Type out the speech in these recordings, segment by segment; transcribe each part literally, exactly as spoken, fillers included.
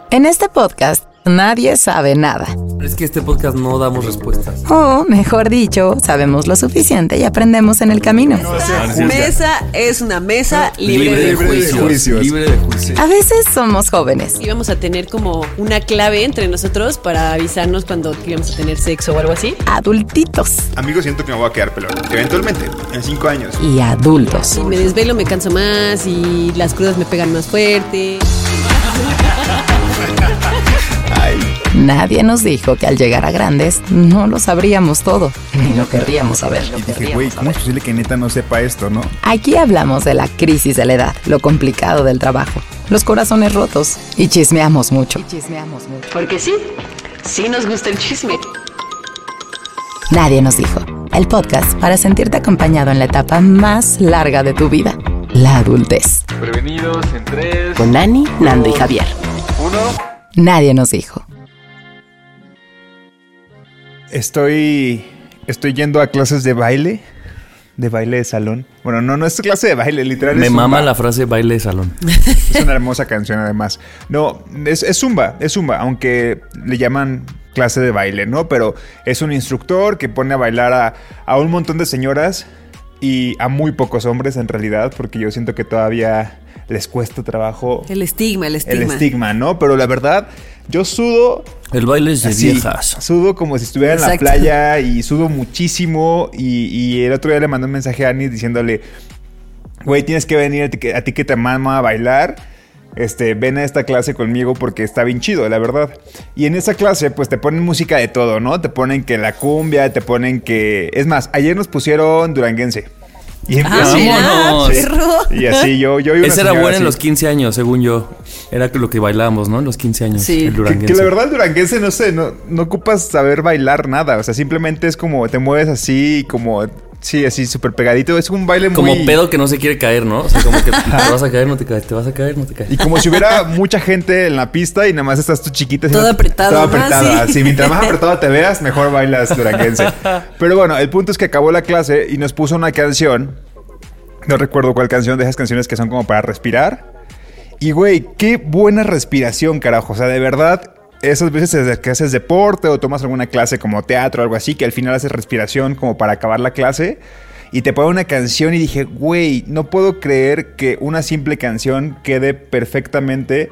En este podcast, nadie sabe nada. Es que este podcast no damos respuestas. O, mejor dicho, sabemos lo suficiente y aprendemos en el camino. Esta mesa es una mesa libre, Libre de, de juicio. juicios. Libre de juicios. A veces somos jóvenes. Y vamos a tener como una clave entre nosotros para avisarnos cuando íbamos a tener sexo o algo así. Adultitos. Amigos, siento que me voy a quedar pelón. Eventualmente, en cinco años. Y adultos. Si me desvelo me canso más y las crudas me pegan más fuerte. Ay, Nadie nos dijo que al llegar a grandes no lo sabríamos todo, ni lo querríamos saber. y dije, güey, ¿cómo es posible que neta no sepa esto, no? Aquí hablamos de la crisis de la edad, lo complicado del trabajo, los corazones rotos y chismeamos mucho. chismeamos mucho. Porque sí, sí nos gusta el chisme. Nadie nos dijo. El podcast para sentirte acompañado en la etapa más larga de tu vida, la adultez. Prevenidos en tres, Con Ani, Nando y Javier. uno. Nadie nos dijo. Estoy. Estoy yendo a clases de baile. De baile de salón. Bueno, no, no es clase de baile, literal. Me es mama zumba. la frase baile de salón. Es una hermosa canción, además. No, es, es zumba, es zumba, aunque le llaman clase de baile, ¿no? Pero es un instructor que pone a bailar a, a un montón de señoras y a muy pocos hombres, en realidad, porque yo siento que todavía les cuesta trabajo El estigma, el estigma. el estigma, ¿no? Pero la verdad, yo sudo. El baile es de Así, viejas. sudo como si estuviera en la Exacto. playa y sudo muchísimo. Y, y el otro día le mandé un mensaje a Ani diciéndole: güey, tienes que venir a ti que, a ti que te mama a bailar. Este, ven a esta clase conmigo porque está bien chido, la verdad. Y en esa clase, pues te ponen música de todo, ¿no? Te ponen que la cumbia, te ponen que. Es más, ayer nos pusieron duranguense. Y Ah, así, mira, vámonos. perro. y así yo, yo y una Ese era señora bueno en así. los quince años, según yo. Era lo que bailábamos, ¿no? En los quince años. Sí. El Que, duranguense. que la verdad el duranguense, no sé, no, no ocupas saber bailar nada. O sea, simplemente es como te mueves así, como... Sí, así súper pegadito. Es un baile Como muy... pedo que no se quiere caer, ¿no? O sea, como que te vas a caer, no te caes. Te vas a caer, no te caes. Y como si hubiera mucha gente en la pista y nada más estás tú chiquita. Todo haciendo- apretado, Todo ¿no? apretado. Sí. Sí, mientras más apretado te veas, mejor bailas duranguense. Pero bueno, el punto es que acabó la clase y nos puso una canción. No recuerdo cuál canción, de esas canciones que son como para respirar. Y güey, qué buena respiración, carajo. O sea, de verdad, esas veces que haces deporte o tomas alguna clase como teatro o algo así, que al final haces respiración como para acabar la clase. Y te pone una canción y dije, güey, no puedo creer que una simple canción quede perfectamente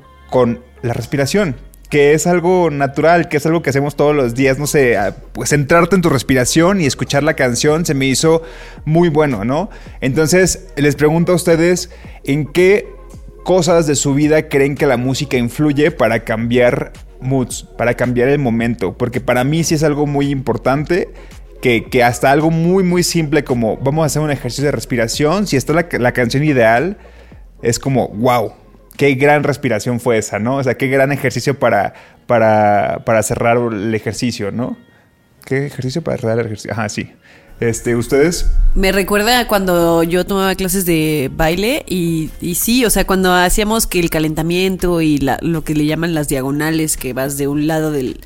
con la respiración. Que es algo natural, que es algo que hacemos todos los días, no sé, a- pues centrarte en tu respiración y escuchar la canción se me hizo muy bueno, ¿no? Entonces, les pregunto a ustedes, ¿en qué cosas de su vida creen que la música influye para cambiar moods, para cambiar el momento? Porque para mí sí es algo muy importante, que, que hasta algo muy, muy simple como vamos a hacer un ejercicio de respiración, si está la, la canción ideal, es como, wow, qué gran respiración fue esa, ¿no? O sea, qué gran ejercicio para, para, para cerrar el ejercicio, ¿no? ¿Qué ejercicio para cerrar el ejercicio? Ajá, sí. Este, ¿ustedes? Me recuerda a cuando yo tomaba clases de baile y, y sí, o sea, cuando hacíamos que el calentamiento y la, lo que le llaman las diagonales, que vas de un lado del,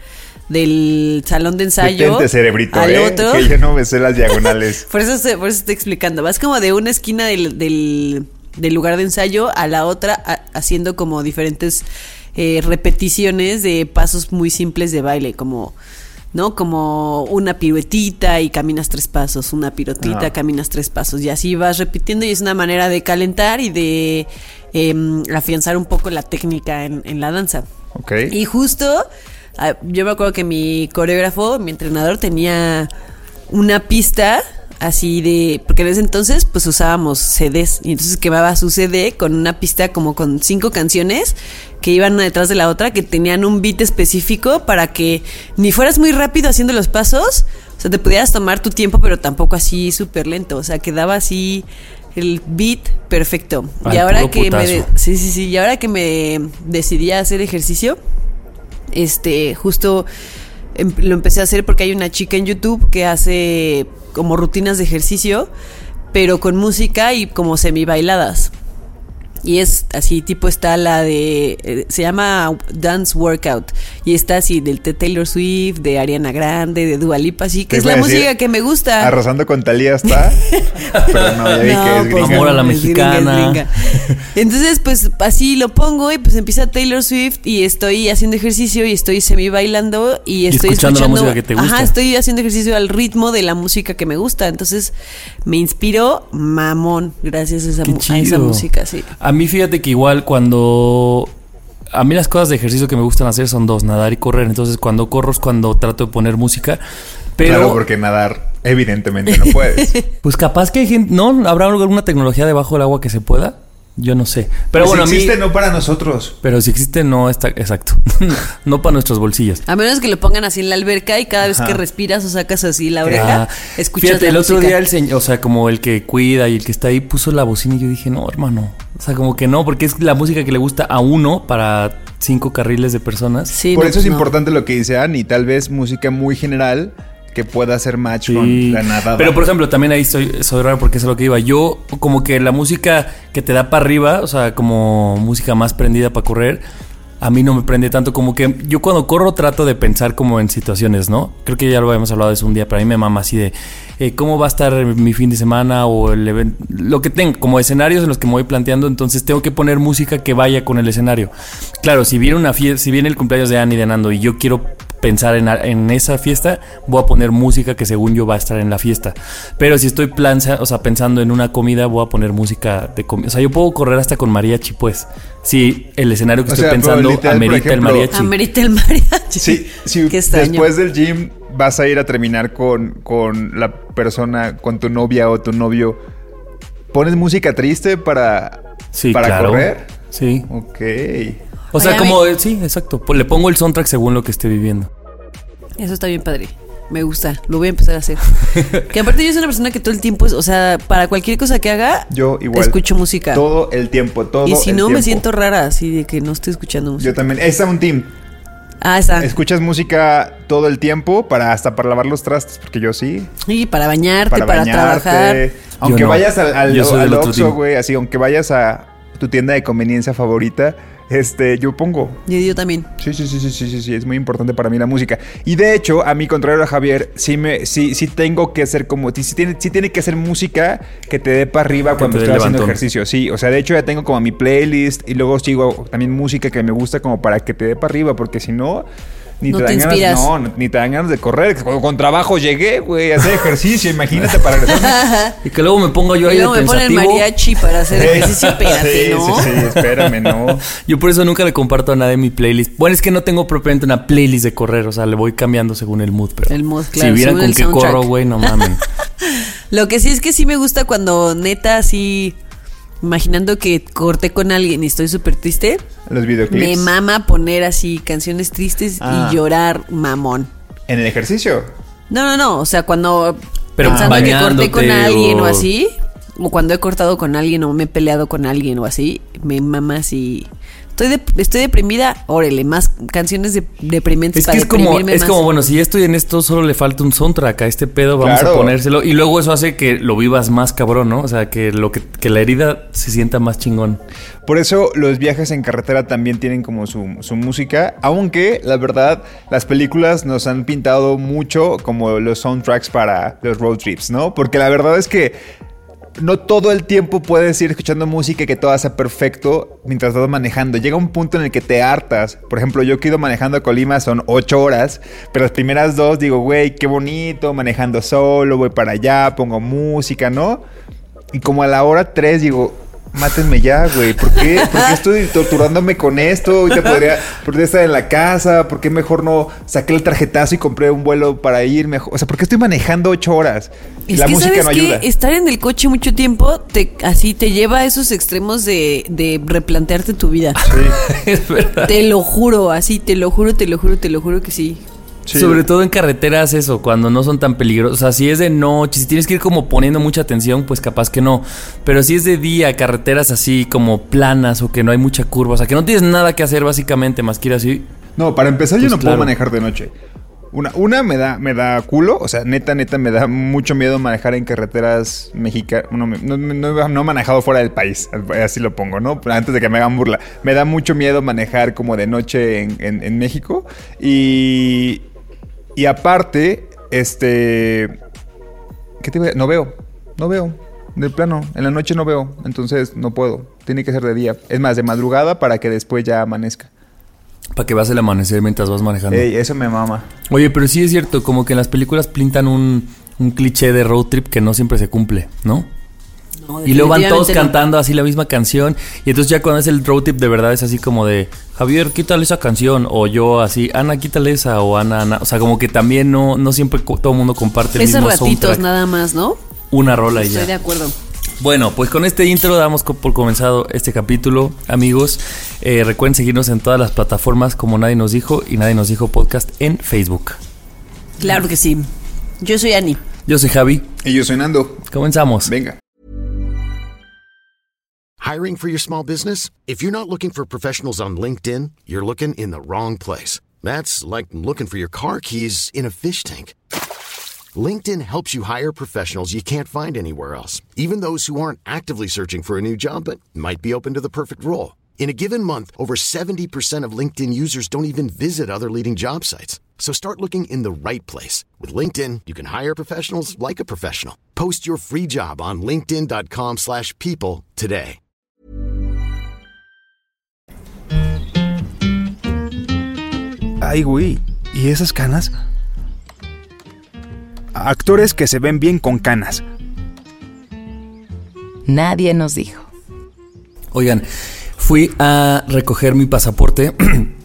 del salón de ensayo Detente, cerebrito, al ¿eh? otro. Que yo no me sé las diagonales. Por eso, se- por eso estoy explicando. Vas como de una esquina del, del, del lugar de ensayo a la otra, a- haciendo como diferentes eh, repeticiones de pasos muy simples de baile, como... ¿no? Como una piruetita y caminas tres pasos, una pirotita, Ajá. caminas tres pasos, y así vas repitiendo, y es una manera de calentar y de eh, afianzar un poco la técnica en, en la danza. Ok. Y justo, ah, yo me acuerdo que mi coreógrafo, mi entrenador, tenía una pista así de... Porque en ese entonces, pues, usábamos C Ds. Y entonces quemaba su C D con una pista como con cinco canciones que iban una detrás de la otra, que tenían un beat específico para que ni fueras muy rápido haciendo los pasos, o sea, te pudieras tomar tu tiempo, pero tampoco así súper lento. O sea, quedaba así el beat perfecto. Al y ahora puro que me... de- putazo. sí, sí, sí. Y ahora que me decidí a hacer ejercicio, este, justo em- lo empecé a hacer porque hay una chica en YouTube que hace como rutinas de ejercicio, pero con música y como semi bailadas. Y es así, tipo está la de... Eh, se llama Dance Workout. Y está así del de Taylor Swift, de Ariana Grande, de Dua Lipa, así que es la música decir, que me gusta. Arrasando con Thalía está. Pero no, ya vi no, que es pues, gringa. Amor a la es mexicana. gringa, es gringa. Entonces, pues así lo pongo y pues empieza Taylor Swift y estoy haciendo ejercicio y estoy semi bailando y estoy y escuchando, escuchando la música que te gusta. Ajá, estoy haciendo ejercicio al ritmo de la música que me gusta. Entonces, me inspiro mamón gracias a esa, a esa música, sí. A mí fíjate que igual cuando... A mí las cosas de ejercicio que me gustan hacer son dos, nadar y correr. Entonces cuando corro es cuando trato de poner música. Pero... Claro, porque nadar evidentemente no puedes. Pues capaz que hay gente... ¿No? ¿Habrá alguna tecnología debajo del agua que se pueda? Yo no sé. Pero pues bueno, si existe, a mí... no para nosotros. Pero si existe, no está... Exacto. No para nuestros bolsillos. A menos que lo pongan así en la alberca y cada vez Ajá. que respiras o sacas así la oreja, ah, escuchas fíjate, la el música. Otro día el señor, o sea, como el que cuida y el que está ahí puso la bocina y yo dije, no, hermano. O sea, como que no, porque es la música que le gusta a uno para cinco carriles de personas. Sí, Por no, eso es no. importante lo que dice Ani, tal vez música muy general que pueda hacer match sí. con la nadada. Pero por ejemplo, también ahí soy, soy raro porque es a lo que iba. Yo, como que la música que te da para arriba, o sea, como música más prendida para correr, a mí no me prende tanto. Como que yo cuando corro trato de pensar como en situaciones, ¿no? Creo que ya lo habíamos hablado de eso un día, pero a mí me mama así de eh, cómo va a estar mi fin de semana o el evento, lo que tengo, como escenarios en los que me voy planteando. Entonces tengo que poner música que vaya con el escenario. Claro, si viene una fiesta, si viene el cumpleaños de Ani y de Nando y yo quiero pensar en, en esa fiesta, voy a poner música que según yo va a estar en la fiesta. Pero si estoy plan, o sea, pensando en una comida, voy a poner música de comida. O sea, yo puedo correr hasta con mariachi, pues. Si el escenario que o estoy sea, pensando literal, amerita ejemplo, el mariachi. Amerita el mariachi. Sí, sí. Después del gym vas a ir a terminar con, con la persona, con tu novia o tu novio. ¿Pones música triste para, sí, para claro. correr? Sí. Ok. O sea, Oye, como, sí, exacto. Pues le pongo el soundtrack según lo que esté viviendo. Eso está bien padre. Me gusta. Lo voy a empezar a hacer. Que aparte yo soy una persona que todo el tiempo, es, o sea, para cualquier cosa que haga, yo igual escucho música. Todo el tiempo, todo Y si el no, tiempo. me siento rara así de que no estoy escuchando música. Yo también. Está un team. Ah, está. ¿Escuchas música todo el tiempo para hasta para lavar los trastes? Porque yo sí. Y para bañarte, para, para bañarte, trabajar. Aunque Yo no. vayas al, al, Yo soy al del otro Oxxo, team. güey, así, aunque vayas a tu tienda de conveniencia favorita, este, yo pongo. Y yo también. Sí, sí, sí, sí, sí, sí, sí, es muy importante para mí la música. Y de hecho, a mi contrario a Javier, sí me, sí, sí tengo que hacer como, sí tiene, sí tiene que hacer música que te dé para arriba Que cuando te dé estoy haciendo levantón. ejercicio. Sí, o sea, de hecho ya tengo como mi playlist y luego sigo también música que me gusta como para que te dé para arriba, porque si no, ni No te, te dan ganas, inspiras. no, ni te dan ganas de correr. Con, con trabajo llegué, güey, a hacer ejercicio, imagínate para regresarme. Y que luego me pongo yo Y ahí de luego me ponen pensativo. mariachi para hacer ejercicio, espérate, sí, ¿no? sí, sí, espérame, no. Yo por eso nunca le comparto a nadie mi playlist. Bueno, es que no tengo propiamente una playlist de correr. O sea, le voy cambiando según el mood. Pero El mood, claro, si vieran según con el qué soundtrack. corro, güey, no mamen. Lo que sí es que sí me gusta cuando neta así, imaginando que corté con alguien y estoy súper triste, Los videoclips. me mama poner así canciones tristes Ah. y llorar mamón. ¿En el ejercicio? No, no, no, o sea, cuando Pero pensando que corté con bañándote alguien o... o- así, o cuando he cortado con alguien o me he peleado con alguien o así, me mama así. Estoy, de- estoy deprimida, órale, más canciones de, deprimentes Es para que es como, deprimirme es más. como, bueno, si ya estoy en esto, solo le falta un soundtrack a este pedo, vamos Claro. a ponérselo. Y luego eso hace que lo vivas más cabrón, ¿no? O sea, que lo que, que la herida se sienta más chingón. Por eso los viajes en carretera también tienen como su, su música, aunque la verdad las películas nos han pintado mucho como los soundtracks para los road trips, ¿no? Porque la verdad es que no todo el tiempo puedes ir escuchando música y que todo sea perfecto mientras estás manejando. Llega un punto en el que te hartas. Por ejemplo, yo que he ido manejando a Colima son ocho horas, pero las primeras dos digo, güey, qué bonito, manejando solo, voy para allá, pongo música, ¿no? Y como a la hora tres digo, mátenme ya, güey. ¿Por qué? ¿Por qué estoy torturándome con esto? Ahorita podría, podría estar en la casa. ¿Por qué mejor no saqué el tarjetazo y compré un vuelo para ir mejor? O sea, ¿por qué estoy manejando ocho horas? Es La que música sabes no que ayuda. estar en el coche mucho tiempo te, así te lleva a esos extremos de, de replantearte tu vida. Es verdad. Te lo juro, así, te lo juro, te lo juro, te lo juro que sí. Sí. Sobre todo en carreteras eso, cuando no son tan peligrosos. O sea, si es de noche, si tienes que ir como poniendo mucha atención, pues capaz que no. Pero si es de día, carreteras así como planas o que no hay mucha curva, o sea, que no tienes nada que hacer básicamente más que ir así. No, para empezar yo Pues no claro. puedo manejar de noche. Una, una me da, me da culo, o sea, neta, neta, me da mucho miedo manejar en carreteras mexicanas. No, no, no, no he manejado fuera del país, así lo pongo, ¿no? Antes de que me hagan burla. Me da mucho miedo manejar como de noche en, en, en México. Y, y aparte, este... ¿Qué te voy a...? No veo, no veo. De plano, en la noche no veo, entonces no puedo. Tiene que ser de día. Es más, de madrugada para que después ya amanezca. Para que veas el amanecer mientras vas manejando. Ey, eso me mama. Oye, pero sí es cierto, como que en las películas pintan un, un cliché de road trip que no siempre se cumple, ¿no? No, y luego van todos no. cantando así la misma canción. Y entonces ya cuando es el road trip de verdad es así como de Javier, quítale esa canción. O yo así, Ana, quítale esa. O Ana, Ana. O sea, como que también no, no siempre todo el mundo comparte el Esos mismo ratitos soundtrack. Nada más, ¿no? Una rola y Estoy ya. Estoy de acuerdo. Bueno, pues con este intro damos por comenzado este capítulo, amigos. Eh, recuerden seguirnos en todas las plataformas como Nadie Nos Dijo y Nadie Nos Dijo Podcast en Facebook. Claro que sí. Yo soy Ani. Yo soy Javi. Y yo soy Nando. Comenzamos. Venga. Hiring for your small business? If you're not looking for professionals on LinkedIn, you're looking in the wrong place. That's like looking for your car keys in a fish tank. LinkedIn helps you hire professionals you can't find anywhere else, even those who aren't actively searching for a new job but might be open to the perfect role. In a given month, over seventy percent of LinkedIn users don't even visit other leading job sites. So start looking in the right place. With LinkedIn, you can hire professionals like a professional. Post your free job on linkedin.com slash people today. Ay, güey, ¿y esas canas? Actores que se ven bien con canas. Nadie nos dijo. Oigan, fui a recoger mi pasaporte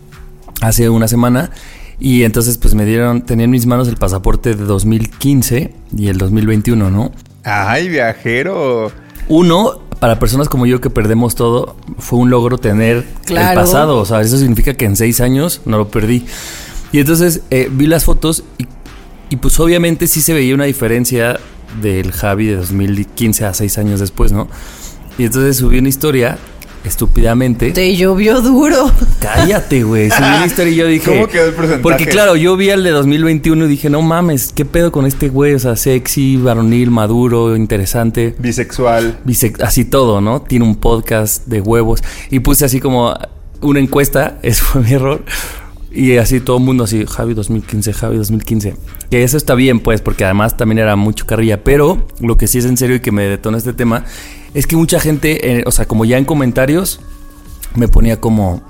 hace una semana y entonces pues me dieron, tenía en mis manos el pasaporte de dos mil quince y el dos mil veintiuno, ¿no? Ay, viajero. Uno, para personas como yo que perdemos todo, fue un logro tener claro. el pasado. O sea, eso significa que en seis años no lo perdí. Y entonces eh, vi las fotos y Y pues obviamente sí se veía una diferencia del Javi de dos mil quince a seis años después, ¿no? Y entonces subí una historia, estúpidamente. Te llovió duro. Cállate, güey. Subí una historia y yo dije... ¿Cómo quedó el porcentaje? Porque claro, yo vi el de dos mil veintiuno y dije, no mames, ¿qué pedo con este güey? O sea, sexy, varonil, maduro, interesante. Bisexual. Bisex- así todo, ¿no? Tiene un podcast de huevos. Y puse así como una encuesta, ese fue mi error. Y así todo el mundo así, Javi dos mil quince, Javi dos mil quince. Que eso está bien, pues, porque además también era mucho carrilla. Pero lo que sí es en serio y que me detona este tema es que mucha gente, eh, o sea, como ya en comentarios, me ponía como,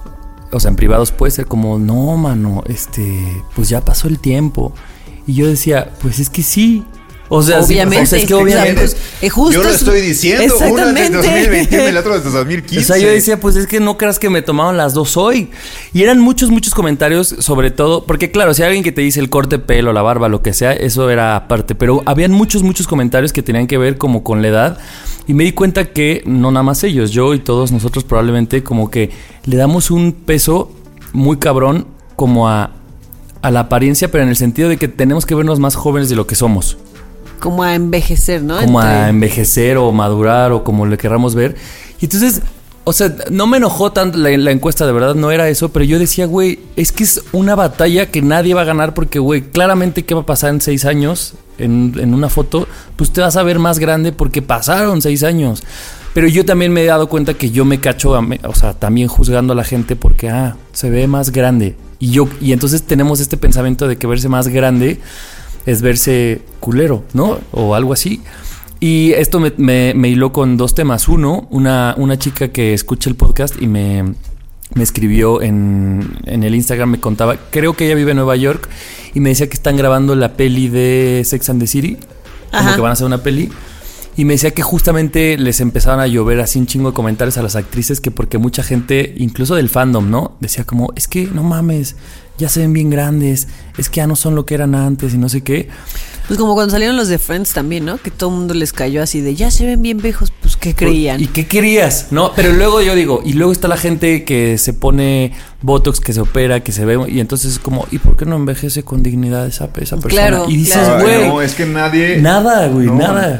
o sea, en privados puede ser como, no, mano, este, pues ya pasó el tiempo. Y yo decía, pues es que sí. O sea, obviamente, sí, o sea, es que obviamente pues, eh, justo yo lo estoy diciendo, uno es de dos mil veintiuno y el otro es de dos mil quince. O sea, yo decía, pues es que no creas que me tomaron las dos hoy. Y eran muchos, muchos comentarios, sobre todo, porque claro, si hay alguien que te dice el corte de pelo, la barba, lo que sea, eso era aparte. Pero habían muchos, muchos comentarios que tenían que ver como con la edad. Y me di cuenta que no nada más ellos, yo y todos nosotros probablemente como que le damos un peso muy cabrón como a, a la apariencia, pero en el sentido de que tenemos que vernos más jóvenes de lo que somos. Como a envejecer, ¿no? Como Entre... a envejecer o madurar o como le querramos ver. Y entonces, o sea, no me enojó tanto la, la encuesta, de verdad, no era eso. Pero yo decía, güey, es que es una batalla que nadie va a ganar porque, güey, claramente qué va a pasar en seis años en, en una foto. Pues te vas a ver más grande porque pasaron seis años. Pero yo también me he dado cuenta que yo me cacho, a me, o sea, también juzgando a la gente porque, ah, se ve más grande. Y yo y entonces tenemos este pensamiento de que verse más grande es verse culero, ¿no? O algo así. Y esto me, me, me hiló con dos temas. Uno, una, una chica que escucha el podcast y me, me escribió en, en el Instagram, me contaba, creo que ella vive en Nueva York, y me decía que están grabando la peli de Sex and the City, como Ajá. que van a hacer una peli. Y me decía que justamente les empezaban a llover así un chingo de comentarios a las actrices, que porque mucha gente, incluso del fandom, ¿no? Decía como, es que no mames, ya se ven bien grandes, es que ya no son lo que eran antes y no sé qué. Pues como cuando salieron los de Friends también, ¿no? Que todo el mundo les cayó así de, ya se ven bien viejos, pues ¿qué creían? ¿Y qué querías? No, pero luego yo digo, y luego está la gente que se pone Botox, que se opera, que se ve, y entonces es como, ¿y por qué no envejece con dignidad esa, esa persona? Claro, y dices, claro. güey, Ay, no, es que nadie... Nada, güey, no. nada.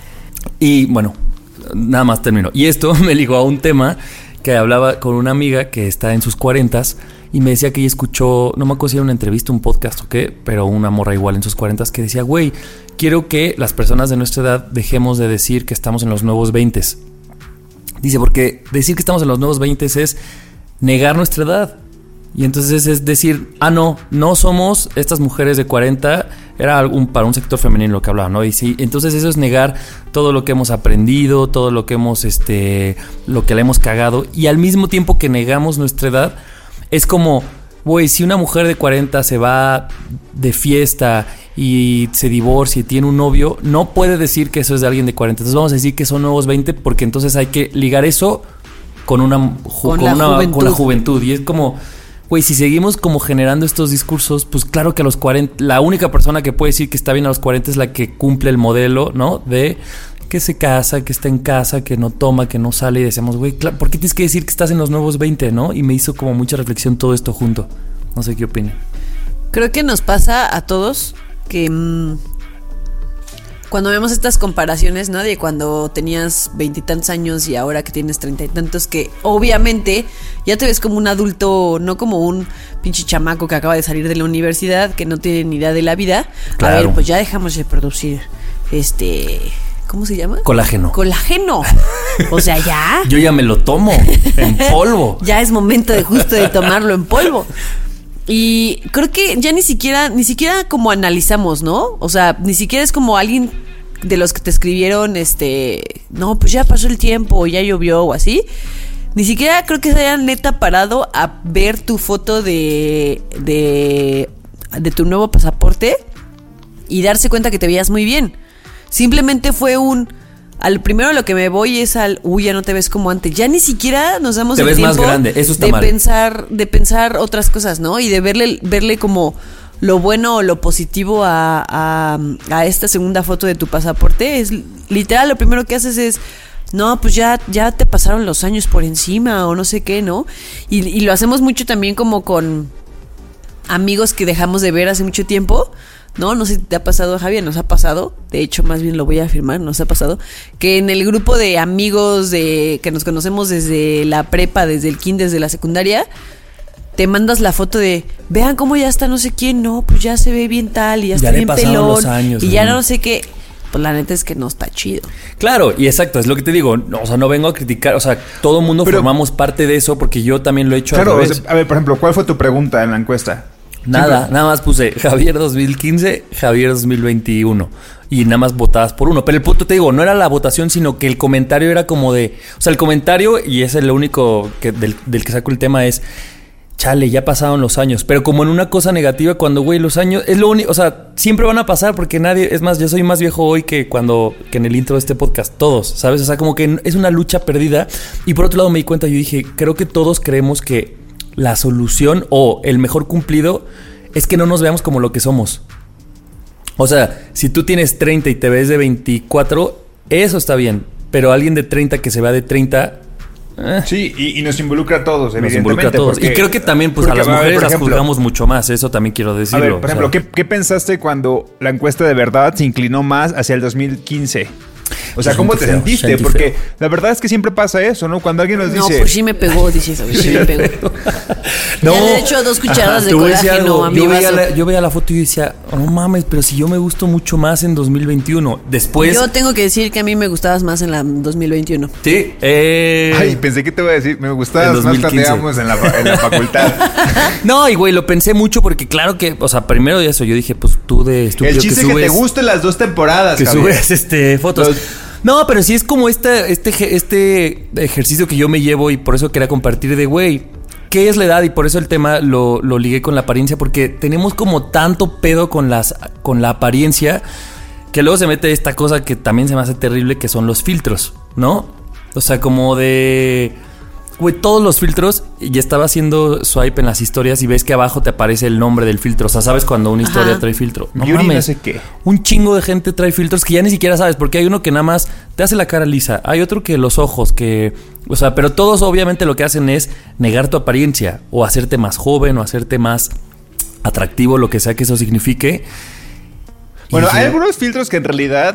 Y bueno, nada más termino. Y esto me ligó a un tema que hablaba con una amiga que está en sus cuarentas y me decía que ella escuchó, no me acuerdo si era una entrevista, un podcast o qué, pero una morra igual en sus cuarentas que decía, güey, quiero que las personas de nuestra edad dejemos de decir que estamos en los nuevos veintes. Dice, porque decir que estamos en los nuevos veintes es negar nuestra edad. Y entonces es decir, ah, no, no somos estas mujeres de cuarenta, era algún, para un sector femenino lo que hablaba, ¿no? Y sí, entonces eso es negar todo lo que hemos aprendido, todo lo que hemos, este, lo que le hemos cagado. Y al mismo tiempo que negamos nuestra edad, es como, güey, si una mujer de cuarenta se va de fiesta y se divorcia y tiene un novio, no puede decir que eso es de alguien de cuarenta. Entonces vamos a decir que son nuevos veinte, porque entonces hay que ligar eso con una, ju- Con con la una juventud. con la juventud. Y es como, güey, si seguimos como generando estos discursos, pues claro que a los cuarenta, la única persona que puede decir que está bien a los cuarenta es la que cumple el modelo, ¿no? De que se casa, que está en casa, que no toma, que no sale. Y decimos, güey, claro, ¿por qué tienes que decir que estás en los nuevos veinte, no? Y me hizo como mucha reflexión todo esto junto. No sé qué opinan. Creo que nos pasa a todos que mmm, cuando vemos estas comparaciones, ¿no? De cuando tenías veintitantos años y ahora que tienes treinta y tantos, que obviamente ya te ves como un adulto, no como un pinche chamaco que acaba de salir de la universidad, que no tiene ni idea de la vida. Claro. A ver, pues ya dejamos de producir este... ¿Cómo se llama? Colágeno. Colágeno. O sea, ya. Yo ya me lo tomo en polvo. Ya es momento de justo de tomarlo en polvo. Y creo que ya ni siquiera, ni siquiera como analizamos, ¿no? O sea, ni siquiera es como alguien de los que te escribieron, este, no, pues ya pasó el tiempo, ya llovió o así. Ni siquiera creo que se hayan neta parado a ver tu foto de, de, de tu nuevo pasaporte y darse cuenta que te veías muy bien. Simplemente fue un... Al primero lo que me voy es al... Uy, ya no te ves como antes. Ya ni siquiera nos damos Te el ves tiempo más grande, eso está de mal. pensar, de pensar otras cosas, ¿no? Y de verle, verle como lo bueno o lo positivo a, a, a esta segunda foto de tu pasaporte. Es literal, lo primero que haces es... No, pues ya, ya te pasaron los años por encima o no sé qué, ¿no? Y, y lo hacemos mucho también como con amigos que dejamos de ver hace mucho tiempo. No, no sé si te ha pasado, Javier, nos ha pasado, de hecho más bien lo voy a afirmar, nos ha pasado, que en el grupo de amigos de que nos conocemos desde la prepa, desde el kinder, desde la secundaria, te mandas la foto de, vean cómo ya está no sé quién, no, pues ya se ve bien tal, y ya, Ya está le bien pasaron pelón, los años, y ya ¿no? no sé qué, pues la neta es que no está chido. Claro, y exacto, es lo que te digo. No, o sea, no vengo a criticar, o sea, todo el mundo Pero- formamos parte de eso porque yo también lo he hecho Claro, al o revés. sea, a ver, por ejemplo, ¿cuál fue tu pregunta en la encuesta? Nada, Siempre- nada más puse Javier dos mil quince, Javier dos mil veintiuno. Y nada más votabas por uno. Pero el punto, te digo, no era la votación, sino que el comentario era como de... O sea, el comentario, y es el único que, del, del que saco el tema, es... Chale, ya pasaron los años. Pero como en una cosa negativa, cuando, güey, los años... Es lo único... O sea, siempre van a pasar porque nadie... Es más, yo soy más viejo hoy que cuando... Que en el intro de este podcast. Todos, ¿sabes? O sea, como que es una lucha perdida. Y por otro lado me di cuenta, yo dije... Creo que todos creemos que la solución o el mejor cumplido es que no nos veamos como lo que somos. O sea, si tú tienes treinta y te ves de veinticuatro, eso está bien. Pero alguien de treinta que se vea de treinta... eh, Sí, y, y nos involucra a todos, nos evidentemente. involucra a todos. porque- Y creo que también pues a porque, las ver, mujeres por las ejemplo, juzgamos mucho más. Eso también quiero A decirlo. ver, por ejemplo, o sea, ¿qué, ¿qué pensaste cuando la encuesta de verdad se inclinó más hacia el dos mil quince? O sea, ¿cómo te Sentí feo, sentiste? sentí Porque feo. la verdad es que siempre pasa eso, ¿no? Cuando alguien nos No, dice... pues sí me pegó, dices, sí, sí me pegó. Ya le he hecho dos cucharadas de te voy a decir colágeno algo. a mi yo, veía vaso. la, yo veía la foto y decía, oh, no mames, pero si yo me gusto mucho más en dos mil veintiuno. Después... Yo tengo que decir que a mí me gustabas más en la dos mil veintiuno. Sí. Eh... Ay, pensé que te iba a decir, me gustaba En más cuando dos mil quince. íbamos en la, fa- en la facultad. No, y güey, lo pensé mucho porque claro que, o sea, primero de eso yo dije, pues tú de estúpido El chiste que es que te subes, gusten las dos temporadas, que Javier. subes este fotos. Los- No, pero sí es como este, este, eje- este ejercicio que yo me llevo y por eso quería compartir de, güey, ¿qué es la edad? Y por eso el tema lo, lo ligué con la apariencia, porque tenemos como tanto pedo con, las, con la apariencia que luego se mete esta cosa que también se me hace terrible, que son los filtros, ¿no? O sea, como de... Güey, todos los filtros, ya estaba haciendo swipe en las historias y ves que abajo te aparece el nombre del filtro. O sea, ¿sabes cuando una historia Ajá. trae filtro? No Yuri mames. no sé qué. Un chingo de gente trae filtros que ya ni siquiera sabes, porque hay uno que nada más te hace la cara lisa, hay otro que los ojos, que... O sea, pero todos obviamente lo que hacen es negar tu apariencia, o hacerte más joven, o hacerte más atractivo, lo que sea que eso signifique. Bueno, Y hay yo- algunos filtros que en realidad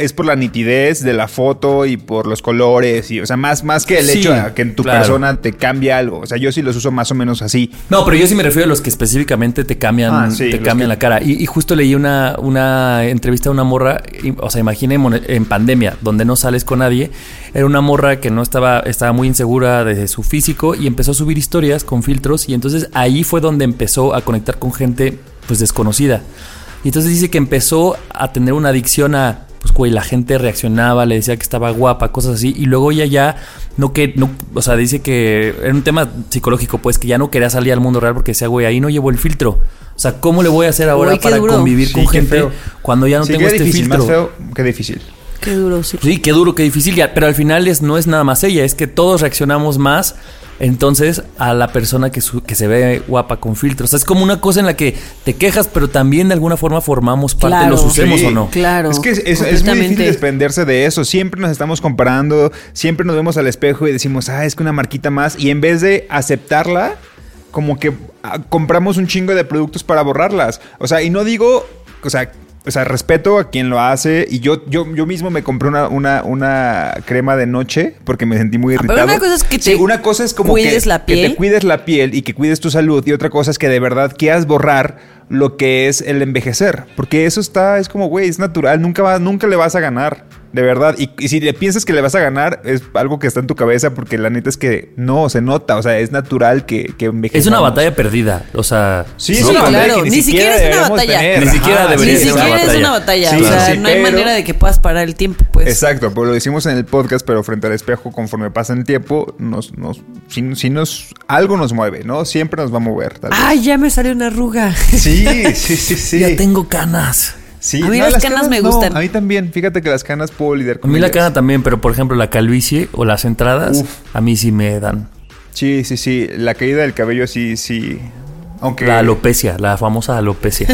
es por la nitidez de la foto y por los colores. Y, o sea, más, más que el Sí, hecho de que en tu claro. persona te cambia algo. O sea, yo sí los uso más o menos así. No, pero yo sí me refiero a los que específicamente te cambian, Ah, sí, te los cambian que- la cara. Y, y justo leí una, una entrevista de una morra, y, o sea, imaginen en pandemia, donde no sales con nadie. Era una morra que no estaba, estaba muy insegura de su físico y empezó a subir historias con filtros. Y entonces ahí fue donde empezó a conectar con gente pues desconocida. Y entonces dice que empezó a tener una adicción a, pues güey, la gente reaccionaba, le decía que estaba guapa, cosas así. Y luego ella ya no que, no, o sea, dice que era un tema psicológico, pues que ya no quería salir al mundo real porque decía, güey, ahí no llevo el filtro. O sea, ¿cómo le voy a hacer ahora Uy, qué para duro. convivir Sí, con qué gente feo. cuando ya no Sí, tengo qué este difícil, filtro? más feo que difícil. Qué duro, sí. Sí, qué duro, qué difícil. Ya, pero al final es, no es nada más ella, es que todos reaccionamos más entonces a la persona que, su- que se ve guapa con filtros. O sea, es como una cosa en la que te quejas, pero también de alguna forma formamos parte, Claro. los usemos Sí. o no. Claro. Es que es, es- es muy completamente. difícil desprenderse de eso. Siempre nos estamos comparando, siempre nos vemos al espejo y decimos, ah, es que una marquita más. Y en vez de aceptarla, como que ah, compramos un chingo de productos para borrarlas. O sea, y no digo, o sea, o sea, respeto a quien lo hace. Y yo, yo, yo mismo me compré una, una, una crema de noche porque me sentí muy Ah, pero irritado. una cosa es que Sí, te una cosa es como cuides que, la que piel. te cuides la piel y que cuides tu salud. Y otra cosa es que de verdad quieras borrar lo que es el envejecer. Porque eso está, es como, güey, es natural. Nunca, va, nunca le vas a ganar. De verdad. Y, y si le piensas que le vas a ganar, es algo que está en tu cabeza. Porque la neta es que no, se nota. O sea, es natural que, que envejezamos. Es una batalla perdida. O sea, Sí, Sí, es una batalla claro. que Ni siquiera es una deberíamos batalla. tener. Ni siquiera Ajá, debería Ni ser una siquiera es batalla. una batalla. Sí, o sea, sí, no hay pero- manera de que puedas parar el tiempo, pues. Exacto, pues lo decimos en el podcast, pero frente al espejo, conforme pasa el tiempo, nos, nos, si, si nos, algo nos mueve, ¿no? Siempre nos va a mover. Tal vez. Ay, ya me salió una arruga. Sí, sí, sí, sí. ya tengo canas. Sí, A mí las canas me no, gustan. a mí también. Fíjate que las canas puedo lidiar A con mí la ellas. cana también, pero por ejemplo la calvicie o las entradas, Uf. a mí sí me dan. Sí, sí, sí. La caída del cabello sí, sí. Aunque... La alopecia, la famosa alopecia.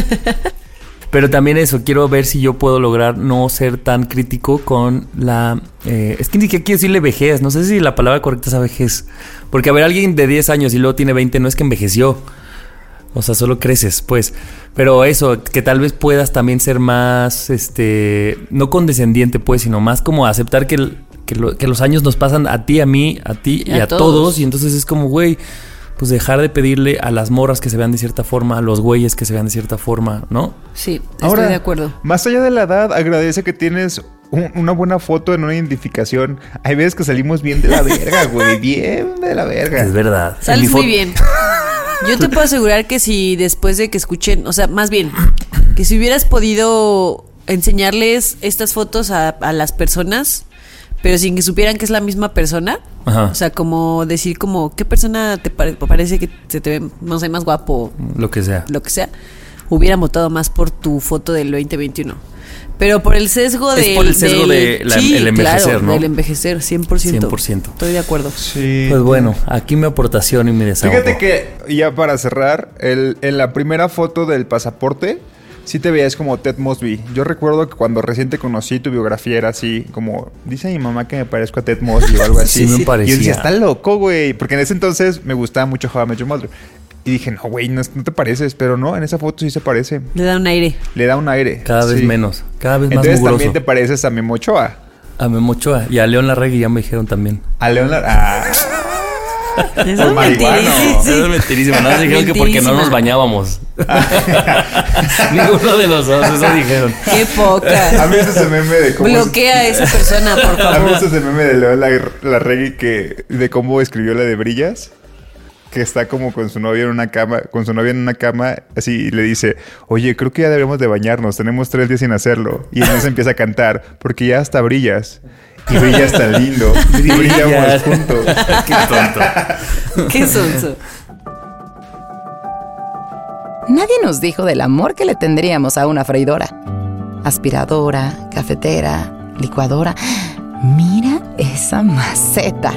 Pero también eso, quiero ver si yo puedo lograr no ser tan crítico con la... eh, es que ni siquiera quiero decirle vejez, no sé si la palabra correcta es a vejez. Porque a ver, alguien de diez años y luego tiene veinte, no es que envejeció. O sea, solo creces, pues. Pero eso, que tal vez puedas también ser más, este... no condescendiente, pues, sino más como aceptar que, el- que, lo- que los años nos pasan a ti, a mí, a ti y, Y a a, todos. todos. Y entonces es como, güey... Pues dejar de pedirle a las morras que se vean de cierta forma, a los güeyes que se vean de cierta forma, ¿no? Sí, Ahora, estoy de acuerdo. Más allá de la edad, agradece que tienes un- una buena foto en una identificación. Hay veces que salimos bien de la verga, güey. Bien de la verga. Es verdad. En Sales mi muy fo- bien. Yo te puedo asegurar que si después de que escuchen, o sea, más bien, que si hubieras podido enseñarles estas fotos a, a las personas, pero sin que supieran que es la misma persona, Ajá. o sea, como decir como, ¿qué persona te pare- parece que se te ve, no sé, más guapo, Lo que sea. lo que sea? Hubieran votado más por tu foto del veinte veintiuno. Pero por el sesgo Es de... por el sesgo de la- el envejecer, claro, ¿no? del envejecer, cien por ciento. cien por ciento. Estoy de acuerdo. Sí. Pues bueno, aquí mi aportación y mi desahogo. Fíjate que, ya para cerrar, el, en la primera foto del pasaporte, sí te veías como Ted Mosby. Yo recuerdo que cuando recién te conocí, tu biografía era así, como, dice mi mamá que me parezco a Ted Mosby o algo así. Sí, me parecía. Y yo decía, está loco, güey. Porque en ese entonces me gustaba mucho How I Met Your Mother. Y dije, no, güey, no, no te pareces. Pero no, en esa foto sí se parece. Le da un aire. Le da un aire. Cada vez Sí. menos, cada vez más Entonces mugroso. también te pareces a Memo Ochoa. A Memo Ochoa y a León Larregui ya me dijeron también. A Leonard. Ah. Eso O es marihuano. mentirísimo. Eso es mentirísimo. Nada más dijeron que porque no nos Mentirísima. bañábamos. Ninguno de los dos, eso dijeron. Qué poca. A mí ese es el meme de cómo... Bloquea a esa persona, por A mí favor. ese es el meme de León Lar- Larregui que de cómo escribió la de Brillas, que está como con su novia en una cama, con su novia en una cama, así y le dice, oye, creo que ya deberíamos de bañarnos, tenemos tres días sin hacerlo. Y entonces empieza a cantar, porque ya hasta brillas. Y brillas tan lindo. Y brillamos Brillas. juntos. Qué tonto. Qué sonso. Nadie nos dijo del amor que le tendríamos a una freidora. Aspiradora, cafetera, licuadora. Mira esa maceta.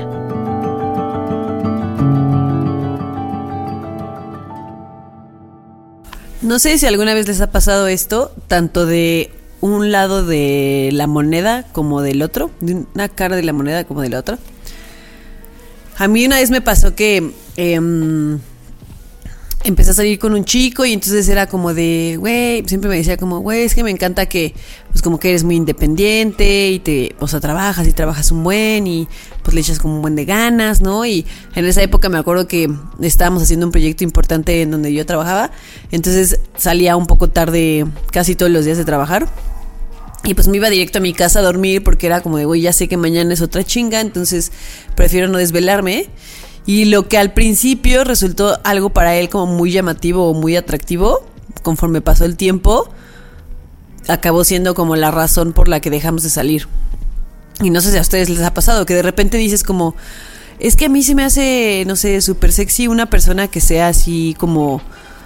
No sé si alguna vez les ha pasado esto, tanto de un lado de la moneda como del otro, de una cara de la moneda como de la otra. A mí una vez me pasó que em, empecé a salir con un chico y entonces era como de, güey, siempre me decía como, güey, es que me encanta que, pues como que eres muy independiente y te, o sea, trabajas y trabajas un buen y pues le echas como un buen de ganas, ¿no? Y en esa época me acuerdo que estábamos haciendo un proyecto importante en donde yo trabajaba, entonces salía un poco tarde casi todos los días de trabajar. Y pues me iba directo a mi casa a dormir porque era como de, güey, ya sé que mañana es otra chinga, entonces prefiero no desvelarme. Y lo que al principio resultó algo para él como muy llamativo o muy atractivo, conforme pasó el tiempo, acabó siendo como la razón por la que dejamos de salir. Y no sé si a ustedes les ha pasado, que de repente dices como, es que a mí se me hace, no sé, súper sexy una persona que sea así como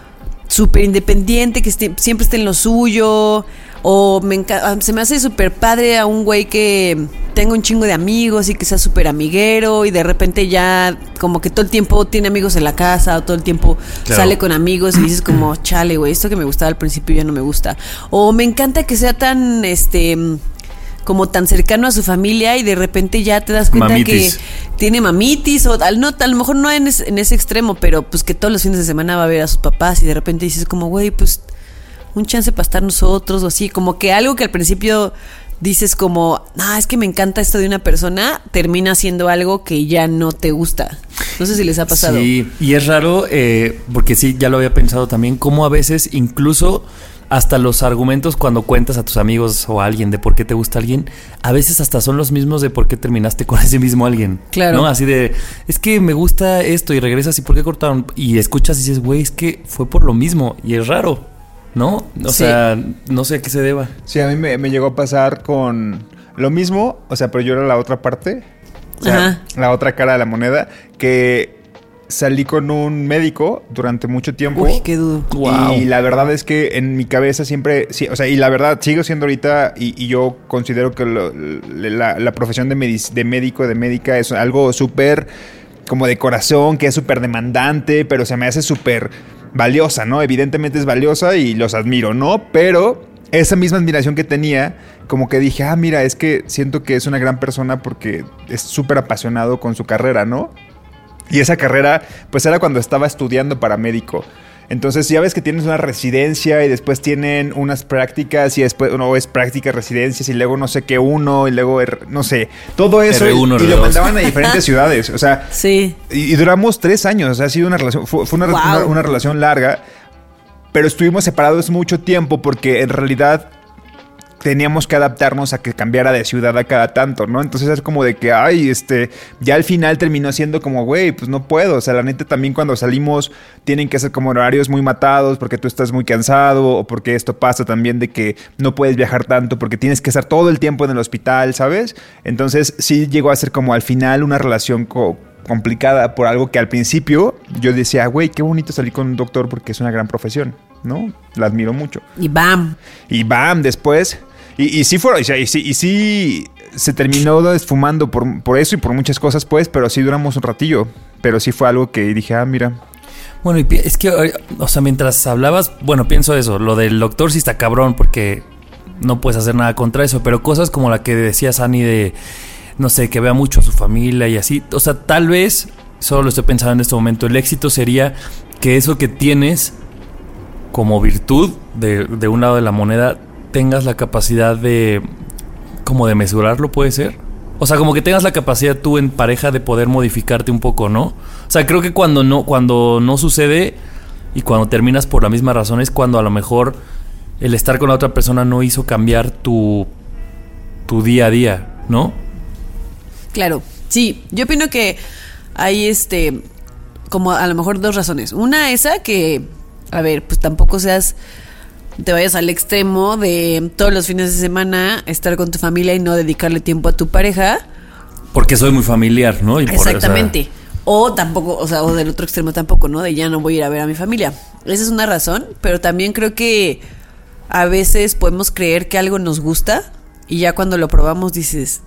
súper independiente, que esté, siempre esté en lo suyo. O me enca- se me hace súper padre a un güey que tenga un chingo de amigos y que sea súper amiguero y de repente ya como que todo el tiempo tiene amigos en la casa o todo el tiempo Claro. sale con amigos y dices como, chale, güey, esto que me gustaba al principio ya no me gusta. O me encanta que sea tan, este, como tan cercano a su familia y de repente ya te das cuenta Mamitis. que tiene mamitis o al no, a lo mejor no en, es, en ese extremo, pero pues que todos los fines de semana va a ver a sus papás y de repente dices como, güey, pues un chance para estar nosotros o así, como que algo que al principio dices como, ah, es que me encanta esto de una persona, termina siendo algo que ya no te gusta. No sé si les ha pasado. Sí, y es raro, eh, porque sí, ya lo había pensado también, cómo a veces incluso hasta los argumentos cuando cuentas a tus amigos o a alguien de por qué te gusta alguien, a veces hasta son los mismos de por qué terminaste con ese mismo alguien. Claro. ¿No? Así de, es que me gusta esto y regresas y por qué cortaron. Y escuchas y dices, güey, es que fue por lo mismo. Y es raro. ¿No? O Sí. sea, no sé a qué se deba. Sí, a mí me, me llegó a pasar con lo mismo, o sea, pero yo era la otra parte, o sea, Ajá. la otra cara de la moneda, que salí con un médico durante mucho tiempo. Uy, qué dudo. Wow. Y la verdad es que en mi cabeza siempre, sí, o sea, y la verdad sigo siendo ahorita, y, y yo considero que lo- la, la profesión de, medic- de médico, de médica, es algo súper como de corazón, que es súper demandante, pero se me hace súper valiosa, ¿no? Evidentemente es valiosa y los admiro, ¿no? Pero esa misma admiración que tenía, como que dije, ah, mira, es que siento que es una gran persona porque es súper apasionado con su carrera, ¿no? Y esa carrera, pues era cuando estaba estudiando para médico. Entonces ya ves que tienes una residencia y después tienen unas prácticas y después uno es prácticas, residencias y luego no sé qué uno y luego R- no sé, todo eso R y- uno, y, R lo dos. mandaban a diferentes ciudades. O sea, Sí. y, y duramos tres años. O sea, ha sido una relación, fue, fue una, Wow. una- una relación larga, pero estuvimos separados mucho tiempo porque en realidad teníamos que adaptarnos a que cambiara de ciudad a cada tanto, ¿no? Entonces es como de que, ay, este, ya al final terminó siendo como, güey, pues no puedo. O sea, la neta también cuando salimos tienen que ser como horarios muy matados porque tú estás muy cansado o porque esto pasa también de que no puedes viajar tanto porque tienes que estar todo el tiempo en el hospital, ¿sabes? Entonces sí llegó a ser como al final una relación co- complicada por algo que al principio yo decía, güey, qué bonito salir con un doctor porque es una gran profesión, ¿no? La admiro mucho. Y bam. Y bam, después. Y, y sí fueron, y, sí- y sí, y sí se terminó esfumando por, por eso y por muchas cosas, pues, pero sí duramos un ratillo. Pero sí fue algo que dije, ah, mira. Bueno, y pi- es que, o sea, mientras hablabas, bueno, pienso eso, lo del doctor sí está cabrón porque no puedes hacer nada contra eso, pero cosas como la que decía Sani de, no sé, que vea mucho a su familia y así, o sea, tal vez, solo lo estoy pensando en este momento, el éxito sería que eso que tienes como virtud de, de un lado de la moneda, tengas la capacidad de, como de mesurarlo, puede ser. O sea, como que tengas la capacidad tú en pareja de poder modificarte un poco, ¿no? O sea, creo que cuando no, cuando no sucede y cuando terminas por la misma razón es cuando a lo mejor el estar con la otra persona no hizo cambiar tu, tu día a día, ¿no? Claro, sí, yo opino que hay este, como a lo mejor dos razones. Una, esa que, a ver, pues tampoco seas, te vayas al extremo de todos los fines de semana estar con tu familia y no dedicarle tiempo a tu pareja. Porque soy muy familiar, ¿no? Y por- Exactamente. O tampoco, o sea, o del otro extremo tampoco, ¿no? De ya no voy a ir a ver a mi familia. Esa es una razón, pero también creo que a veces podemos creer que algo nos gusta y ya cuando lo probamos dices,